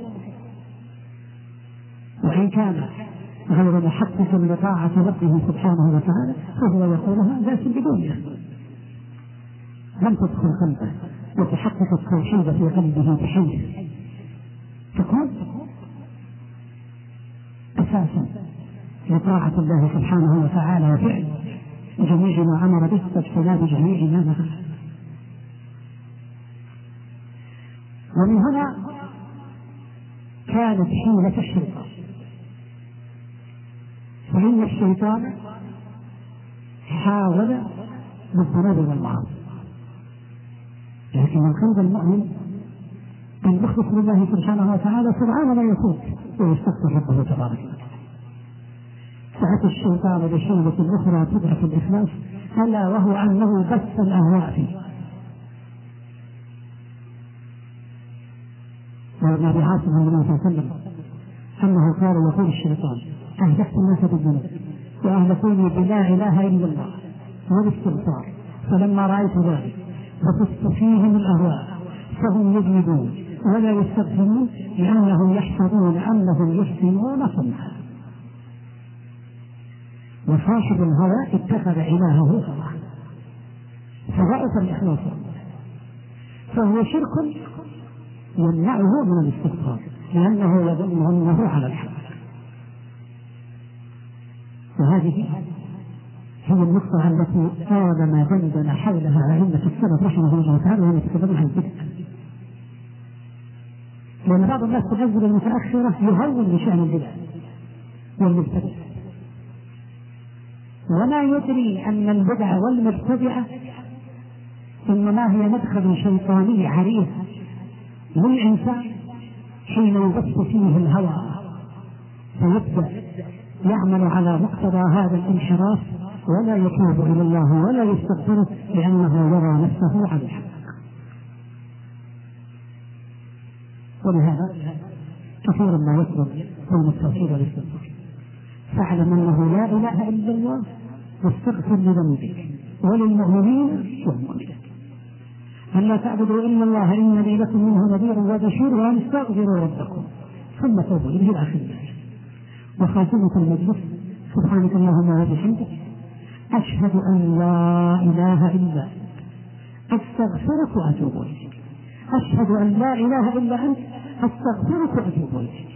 وإن كان غير محقق لطاعة ربه سبحانه وتعالى فهو يقولها لكن بدون إخلاص، لم تدخل قلبه وتحقق التوحيد في قلبه بحيث تكون أساسا لطاعة الله سبحانه وتعالى وفعل جميع ما أمر به واجتناب جميع ما نهى. ومن هنا كانت حيلة الشيطان، فإن الشيطان حاول بالذنوب والمعاصي، لكن القلب المؤمن المخلص لله سبحانه وتعالى سبحانه لا يتوب ويستغفر ربه تبارك وتعالى. فأتى الشيطان بشيلة أخرى تضعف الإخلاص، ألا وهو أنه بث الأهواء فيه. وابن أبي عاصم صلى الله عليه وسلم أنه قال يقول الشيطان أهلكت الناس بالذنوب وأهلكوني بلا إله إلا الله والاستغفار، فلما رأيت ذلك بثت فيهم الأهواء فهم يذنبون ولا يستغفرون لأنهم يحسبون أنهم يحسنون صنعا. وصاحب الهوى اتخذ إلهه هواه فضعف الإخلاص، فهو شرك يمنعه من الاستغفار لأنه يظن أنه على الحق. وهذه هي النقطة التي طالما دندن حولها أئمة السلف رحمه الله تعالى وهم يتكلمون عن البدع، لأن بعض الناس تنزل المتأخرة يهون بشأن البدع والمبتدع، ولا يدري أن البدع والمبتدعة إنما هي مدخل شيطاني عريض للإنسان حين يبث فيه الهوى فيبدأ يعمل على مقتضى هذا الانحراف ولا يتوب إلى الله ولا يستغفره لأنه يرى نفسه على الحق. ولهذا كثيرا ما يطلب قوم التوحيد والاستغفار، فاعلم أنه لا إله إلا الله واستغفر لذنبك وللمؤمنين والمؤمنات أن لا تعبدوا إلا الله إنني لكم منه نذير وبشير وأن استغفروا ربكم ثم توبوا إليه الآخر. وخاتمة المجلس سبحانك اللهم وبحمدك أشهد أن لا إله إلا أنت أستغفرك وأتوب إليك، أشهد أن لا إله إلا أنت أستغفرك وأتوب إليك.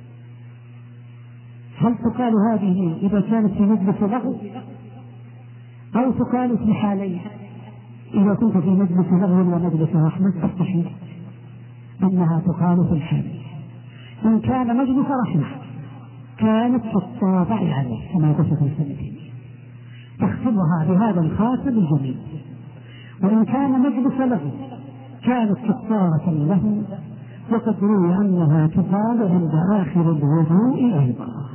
هل تقال هذه إذا كانت في مجلس لغو أو تقال في حالين؟ إذا كنت في مجلس لغو ومجلس رحمة فالصحيح أنها تقال في الحالين. إن كان مجلس رحمة كانت في الطابع عليه كما قلت في السنتين تختمها بهذا الخاتم الجميل، وإن كان مجلس لغو كانت كفارة له، وقد روي أنها تقال عند آخر الوضوء أيضا.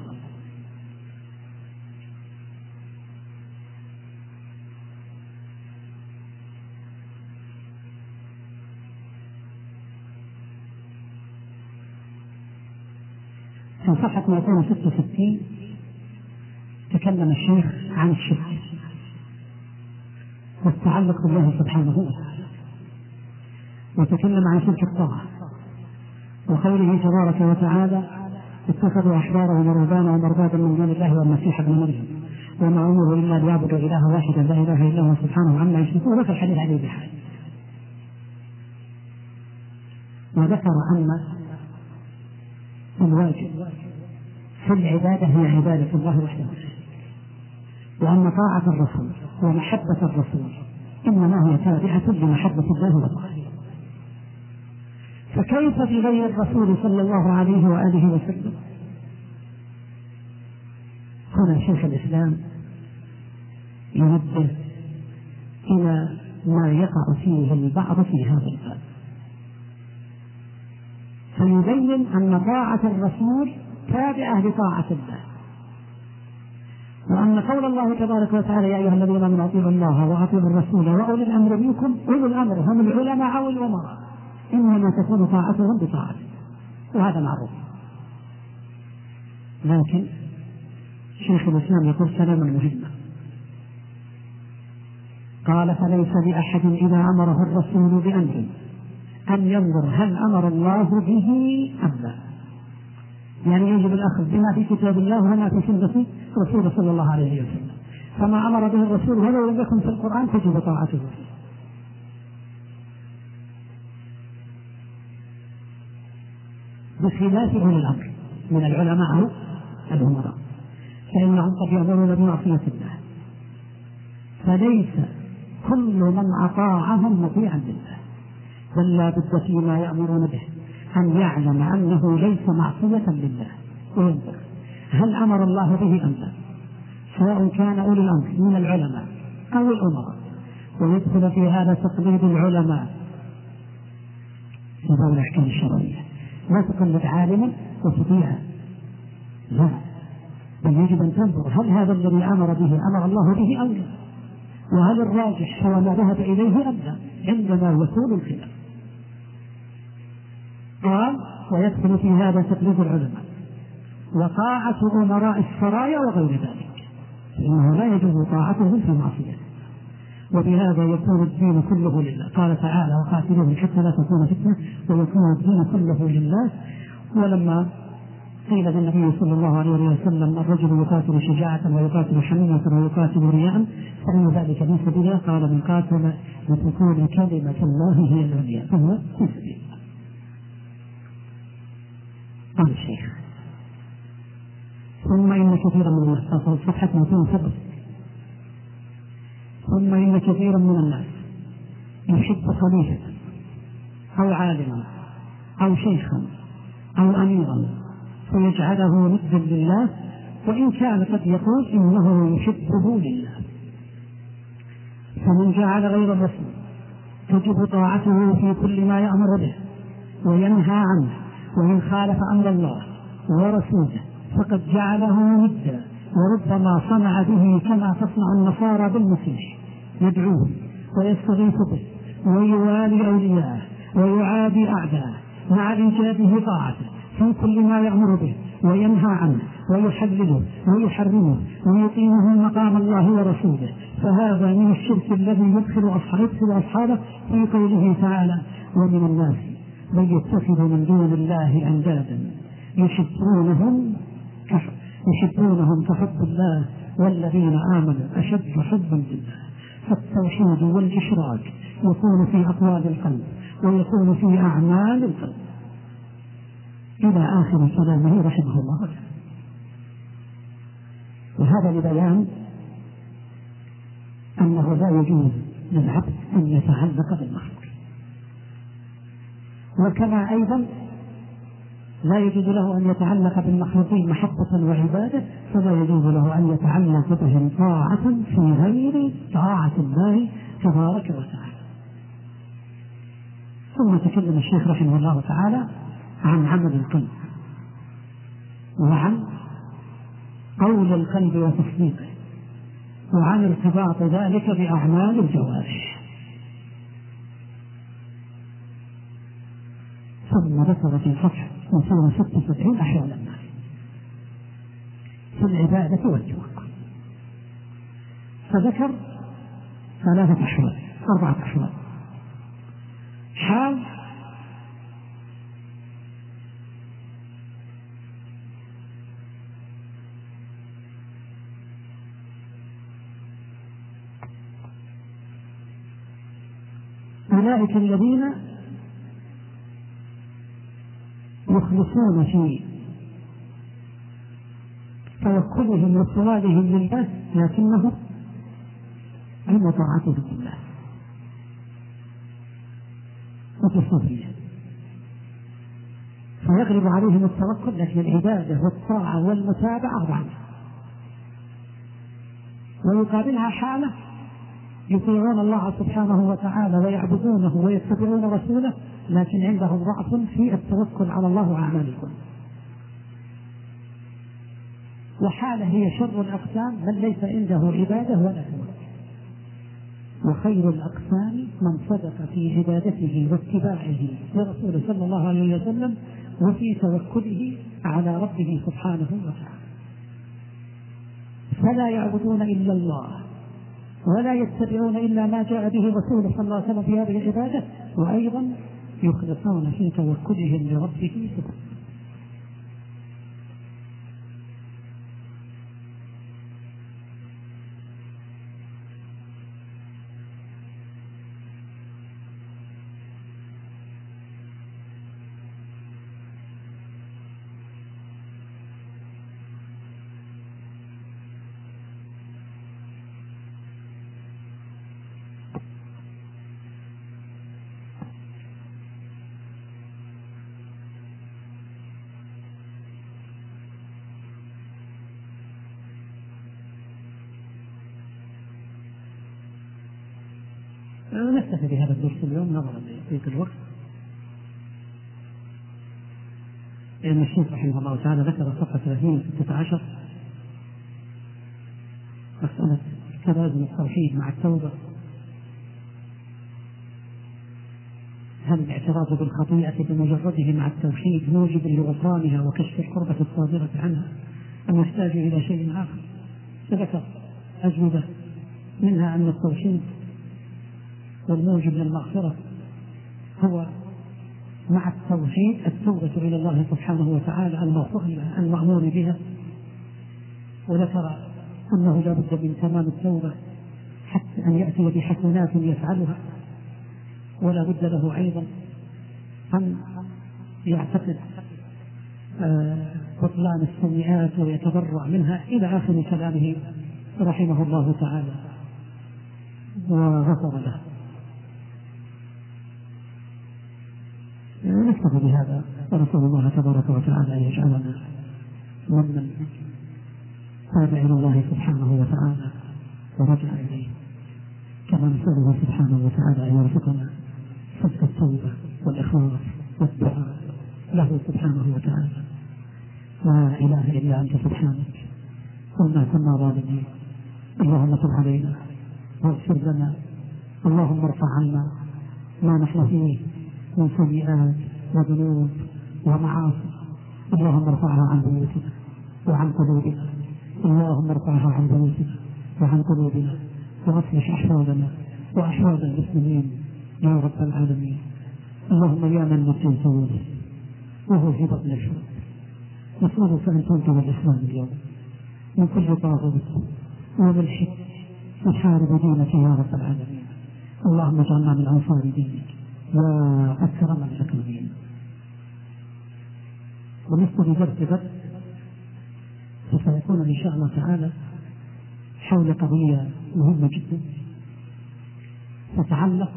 في صفحة مئتين وستة وستين تكلم الشيخ عن الشرك والتعلق بالله سبحانه وتعالى، وتكلم عن شرك الطاعة وقوله تبارك وتعالى اتخذوا أحبارهم ورهبانهم أربابا من دون الله والمسيح ابن مريم وما أمروا إلا ليعبدوا إلها واحدا لا إله إلا هو سبحانه عما يشركون، وذكر الحديث عليه بحال. وذكر أن الواجب في العبادة هي عبادة الله وحده، وأن طاعة الرسول ومحبة الرسول إنما هي تابعة لمحبة الله وطاعته. فكيف بغير الرسول صلى الله عليه وآله وسلم؟ هنا شيخ الإسلام ينبه إلى ما يقع فيه البعض في هذا الباب، فيبين أن طاعة الرسول تابعة لطاعة الله، وأن قول الله تبارك وتعالى: يا أيها الذين آمنوا أطيعوا الله وأطيعوا الرسول وأولي الأمر منكم، أولي الأمر هم العلماء أو الأمراء، إنما تكون طاعتهم بطاعته، وهذا معروف. لكن شيخ الإسلام يقول كلاما مهما، قال: فليس لأحد إذا أمره الرسول بأمر أن ينظر هل أمر الله به أم لا، يعني يجب الأخذ بما في كتاب الله وما في سنة رسوله صلى الله عليه وسلم، فما أمر به الرسول ولو لم يكن في القرآن تجب طاعته فيه. بخلاف أولي الأمر من العلماء أو الأمراء، فإنهم قد يأمرون بمعصية الله، فليس كل من أطاعهم مطيعا لله، بل لا بد فيما يأمرون به أن يعلم أنه ليس معصية لله، وينظر هل أمر الله به أم لا، سواء كان أولي الأمر من العلماء أو الأمراء. ويدخل في هذا تقليد العلماء في ضوء الأحكام الشرعية، لا تقلد عالما وتطيعه، لا، بل يجب أن تنظر هل هذا الذي أمر به أمر الله به أو لا، وهل الراجح هو ما ذهب إليه أم لا، عندما يكون الخلاف. قال: ويدخل في هذا تقليد العلماء وطاعة أمراء السرايا وغير ذلك، فإنه لا يجوز طاعتهم في معصيته، وبهذا يكون الدين كله لله. قال تعالى: وقاتلوهم حتى لا تكون فتنة ويكون الدين كله لله. ولما قيل للنبي صلى الله عليه وسلم: الرجل يقاتل شجاعة ويقاتل حمية ويقاتل رياء فإن ذلك في سبيل الله، قال: من قاتل لتكون كلمة الله هي العليا فهو في سبيل الله. قال الشيخ: ثم إن كثيرا من الناس، صفحة مئتين وسبعة، ثم إن كثيرا من الناس يحب خليفة أو عالما أو شيخا أو أميرا فيجعله ندا لله، وإن كان قد يقول إنه يحبه لله. فمن جعل غير الرسول تجب طاعته في كل ما يأمر به وينهى عنه، وإن خالف أمر الله ورسوله فقد جعله ندا، وربما صنع به كما تصنع النصارى بالمسيح، يدعوه ويستغيث به ويوالي أولياءه ويعادي أعداءه مع إيجاده طاعته في كل ما يأمر به وينهى عنه ويحلله ويحرمه ويقيمه مقام الله ورسوله، فهذا من الشرك الذي يدخل أصحابه في قوله تعالى: ومن الناس من يتخذ من دون الله أندادا يحبونهم يحبونهم كحب الله والذين آمنوا أشد حبا لله. فالتوحيد والإشراك يكون في أقوال القلب ويكون في أعمال القلب، إلى آخر كلامه رحمه الله. وهذا لبيان أنه لا يجوز للعبد أن يتعلق بالمخلوق، وكما أيضا لا يجوز له أن يتعلق بالمخلوقين محبة وعبادة، فلا يجوز له أن يتعلق بهم طاعة في غير طاعة الله تبارك وتعالى. ثم تكلم الشيخ رحمه الله تعالى عن عمل القلب وعن قول القلب وتصديقه وعن ارتباط ذلك بأعمال الجوارح. ثم ذكر في صفحة مئتين وستة وسبعين أحوال الناس في العبادة والتوكل، فذكر ثلاثة أحوال أربعة أحوال. حال أولئك الذين يخلصون في توكلهم وسؤالهم لله لكنه عند طاعته لله وتصوفيه، فيغلب عليهم التوكل، لكن العبادة والطاعة والمتابعة ضعف. ويقابلها حالة يطيعون الله سبحانه وتعالى ويعبدونه ويتبعون رسوله، لكن عندهم ضعف في التوكل على الله وأعمالهم. وحالة هي شر الأقسام من ليس عنده عبادة ولا توكل. وخير الأقسام من صدق في عبادته واتباعه لرسوله صلى الله عليه وسلم وفي توكله على ربه سبحانه وتعالى. فلا يعبدون إلا الله ولا يتبعون إلا ما جاء به رسوله صلى الله عليه وسلم في هذه العبادة، وأيضا يخلصون في توكلهم لربه سبحانه. نكتفي بهذا الدرس اليوم نظرا لضيق الوقت، لأن الشيخ رحمه الله تعالى ذكر صفحة ثلاثين ستة عشر مسألة تلازم التوحيد مع التوبة. هل الاعتراف بالخطيئة بمجرده مع التوحيد موجب لغفرانها وكشف القربة الصادرة عنها أم يحتاج إلى شيء آخر؟ فذكر أجوبة منها أن التوحيد والموجب للمغفرة هو مع التوحيد التوبة إلى الله سبحانه وتعالى المأمور بها، وذكر أنه لا بد من تمام التوبة حتى أن يأتي بحسنات يفعلها، ولا بد له أيضا أن يعتقد بطلان السيئات ويتبرع منها إلى آخر كلامه رحمه الله تعالى وغفر له. نكتفي بهذا ونسأل الله تبارك وتعالى أن يجعلنا ممن تاب إلى الله سبحانه وتعالى ورجع إليه، كما نسأله سبحانه وتعالى أن يرزقنا صدق التوبة والإخلاص والدعاء له سبحانه وتعالى. لا إله إلا أنت سبحانك وما كنا ظالمين، اللهم تب علينا واغفر لنا، اللهم ارفع عنا ما نحن فيه من سيئات وذنوب ومعاصي، اللهم ارفعها عن بيوتنا وعن قلوبنا، اللهم ارفعها عن بيوتنا وعن قلوبنا واصلح أحوالنا وأحوال المسلمين يا رب العالمين. اللهم يا من نسي الفوز وهو في بطن الحوت، نسألك أن تنقذ الإسلام اليوم من كل طاغوت وملحد يحارب دينك يا رب العالمين. اللهم اجعلنا من أنصار دينك يا أكرم الأكرمين. بالنسبة لدرس غد فسيكون إن شاء الله تعالى حول قضية مهمة جدا تتعلق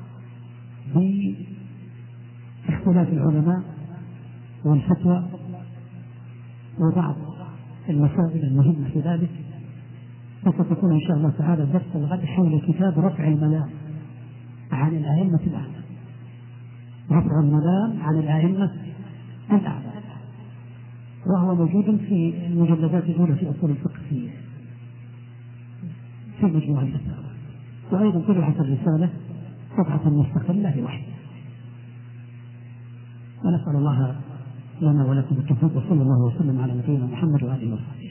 باختلاف العلماء والفتوى وبعض المسائل المهمة في ذلك، فستكون إن شاء الله تعالى درس الغد حول كتاب رفع الملام عن الأئمة الأعلام، رفع الملام عن الأئمة الأعلام، وهو موجود في المجلدات الأولى في أصول الفقه في مجموعة الفتاوى، وأيضا طبعت الرسالة طبعة مستقلة لوحدها. ونسأل الله لنا ولكم التوفيق، وصلى الله وسلم على نبينا محمد وآله وصحبه.